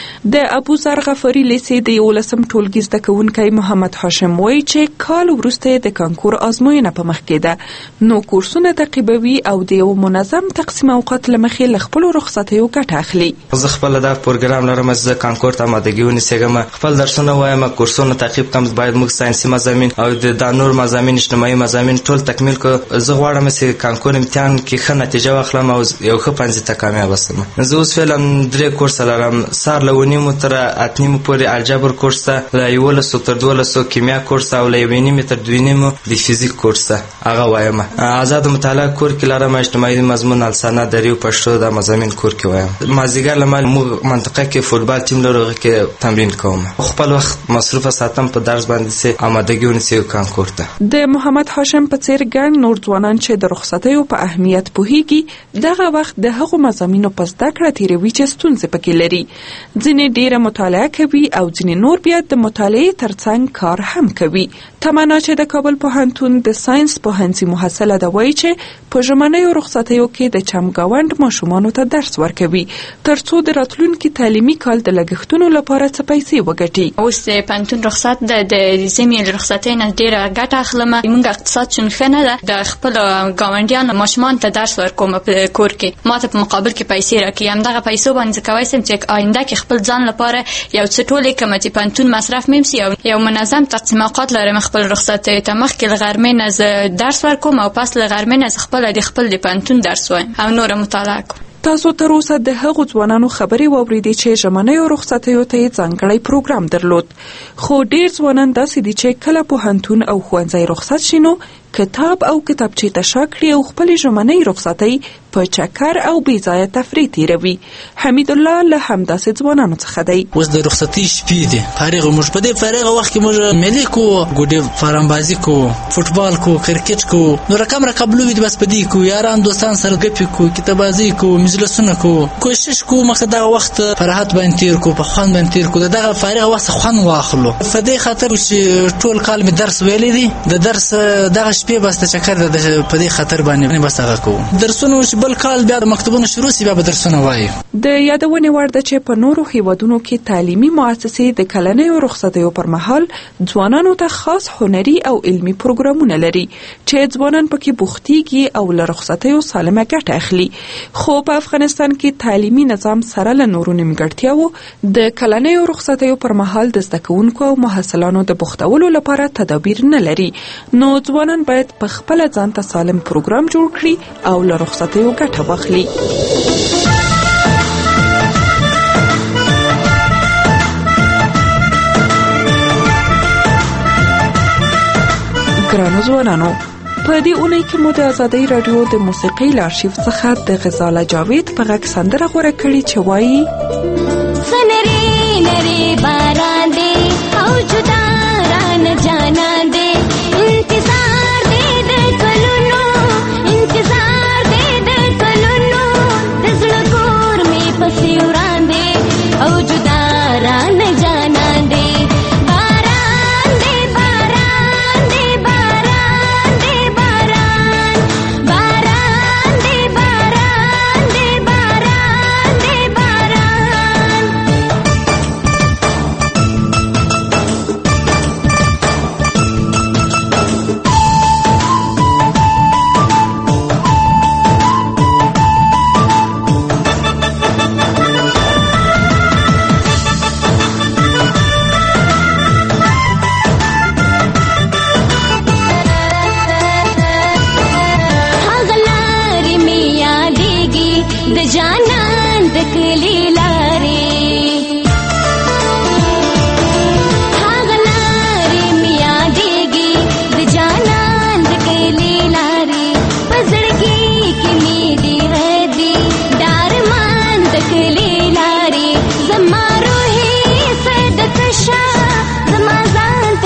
د ابوذر غفاري لیسې د یولسم ټولګي زده کوونکی محمد هاشم وایي چې کال وروسته د کانکور ازموینه په مخ کې ده، نو کورسونه تعقیبوي او د یو منظم تقسیم اوقات له مخې له خپلو رخصتیو ګټه اخلي. زه خپله دا پروګرام لرم چې زه کانکور ته آمادګي ونیسم، خپل درسونه وایم، کورسونه تعقیب کړم، باید موږ ساینسي مضامین او د نور مضامین اجتماعي مضامین ټول تکمیل کړو. زه غواړم چې کانکور امتحان کې ښه نتیجه واخلم او یو ښه پنځه ته کامیاب شم. زه اوس فعلا درې کورس لرم، سهار له ونیمو تر اته نیمو پورې الجبر کورس ته، له یولسو تر دولسو کیمیا کورس ته او له یوې نیمې تر دوې نیمو د فزیک کورس ته هغه وایم. آزاد مطالعه کور کې لرم، اجتماعي مضمون، السنه، دري او پښتو د مضامین کور کې وایم. مازدیګر له موږ منطقه کې فوټبال ټیم لرو، هغه کې تمرین کوم. خپل وخت مصروفه ساتم په درس باندې چې آمادګي ونیسم کانکور ته. د محمد هاشم په څیر ګڼ نور ځوانان چې د رخصتیو په اهمیت پوهیږي، دغه وخت د هغو مضامینو په زده کړه تیروي چې ستونزې پکې لري. ځینې ډیره مطالعه کوي او ځینې نور بیا د مطالعې ترڅنګ کار هم کوي. تمنا چې د کابل پوهنتون د ساينس پوهنځي محصله ده وایي چې په ژمنیو رخصتیو کې د چمګاونډ ماشومانو ته درس ورکوي ترڅو د راتلونکي تعلیمي کال د لګښتونو لپاره څه پیسې وګټي. اوس د پوهنتون رخصت د زمینی رخصتۍ نه ډیره ګټه اخلم. موږ اقتصاد چون ښه نه ده، د خپل ګاونډیانو ماشومان ته درس ورکوم په کور کې، ماته په مقابل کې پیسې راکوي. همدغه پیسو باندې کولی شم چې آینده کې خپل ځان لپاره یو څه ټولې کوم چې پوهنتون مصرف مې سي او یو منظم تقسیم اوقات لرم. خپل رخصتۍ ته مخکې له غرمې نه زه درس ورکوم او پس له غرمې نه زه خپله د خپل د پوهنتون درس وایم او نوره مطالعه کوم. تاسو تر اوسه د هغو ځوانانو خبرې واورېدې چې ژمنیو رخصتیو ته یې ځانګړی پروګرام درلود، خو ډېر ځوانان داسې دي چې کله پوهنتون او ښوونځی رخصت شي نو کتاب او کتابچې ته شا کړي او خپلې ژمنۍ رخصتۍ په چکر او بې ځایه تفریح تېروي. حمید الله له همداسې ځوانانو څخه دی. اوس د رخصتۍ شپې دي، فارغ موږ په دې فارغه وخت کې موږ ملي کوو، ګوډې فارمبازي کوو، فوټبال کوو، کرکټ کوو، نو رقم رقم لوبې دي بس په دې کوو، یاران دوستان سره ګپې کوو، کتاببازي کوو، مجلسونه کوو، کوشش کوو مقصد دغه وخت په راحت باندې تېر کوو، په خوند باندې تېر کوو، دغه فارغه وخت خوند واخلو. په دې خاطر چې ټول کال مې درس ویلی دی، د درس دغه شپې بس د چکر د په دې خاطر باندې بس هغه کوو. درسونه چې بل کال بیا د مکتبونو شروع سي بیا به درسونه وایي. د یادونې وړ ده چې په نورو هیوادونو کې تعلیمي مؤسسې د کلنیو رخصتیو پر مهال ځوانانو ته خاص هنري او علمي پروګرامونه لري چې ځوانان پکې بوختيږي او له رخصتیو سالمه ګټه اخلي. خو په افغانستان کې تعلیمي نظام سره له نورو نیمګړتیاوو د کلنیو رخصتیو پر مهال د زده کوونکو او محصلانو د بوختولو لپاره تدابیر نه لري، نو ځوانان باید په خپل ځان ته سالم پروګرام جوړ کړي او له رخصتیو ګټه واخلي. ګرانو ځوانانو، په دې اونۍ کې مو د ازادۍ راډیو د موسیقۍ له آرشیف څخه د غزاله جاوید په غږ سندره غوره کړې چې وایي سنري نري باران دی او جدا ران جانا دی انتظار دی د کلونو انتظار دی د کلونو د زړه کور مې پسې وران دی او جدا ران جانا دی زما روحي صدق شاه زما ځان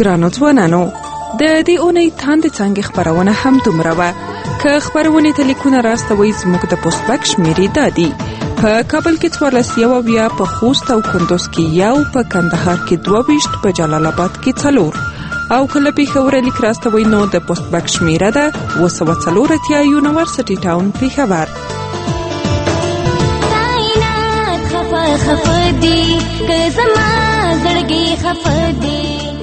ګرانو ځوانانو د دې اونۍ تاند څنګه خبرونه هم دومره وه که خبرونه ته لیکونه راستوي زموږ د پوسټبک شمیرې دادي په کابل کې څوارلس یو اویا په خوست او کندوز کې یو په کندهار کې دوه ویشت په جلال آباد کې څلور او کله پېښور لیک راستوي نو د پوسټبک شمیره ده اوه سوه څلور اتیا یونیورسټي ټاون پېښور. خفه خفه دی که زما زړګي خفه دی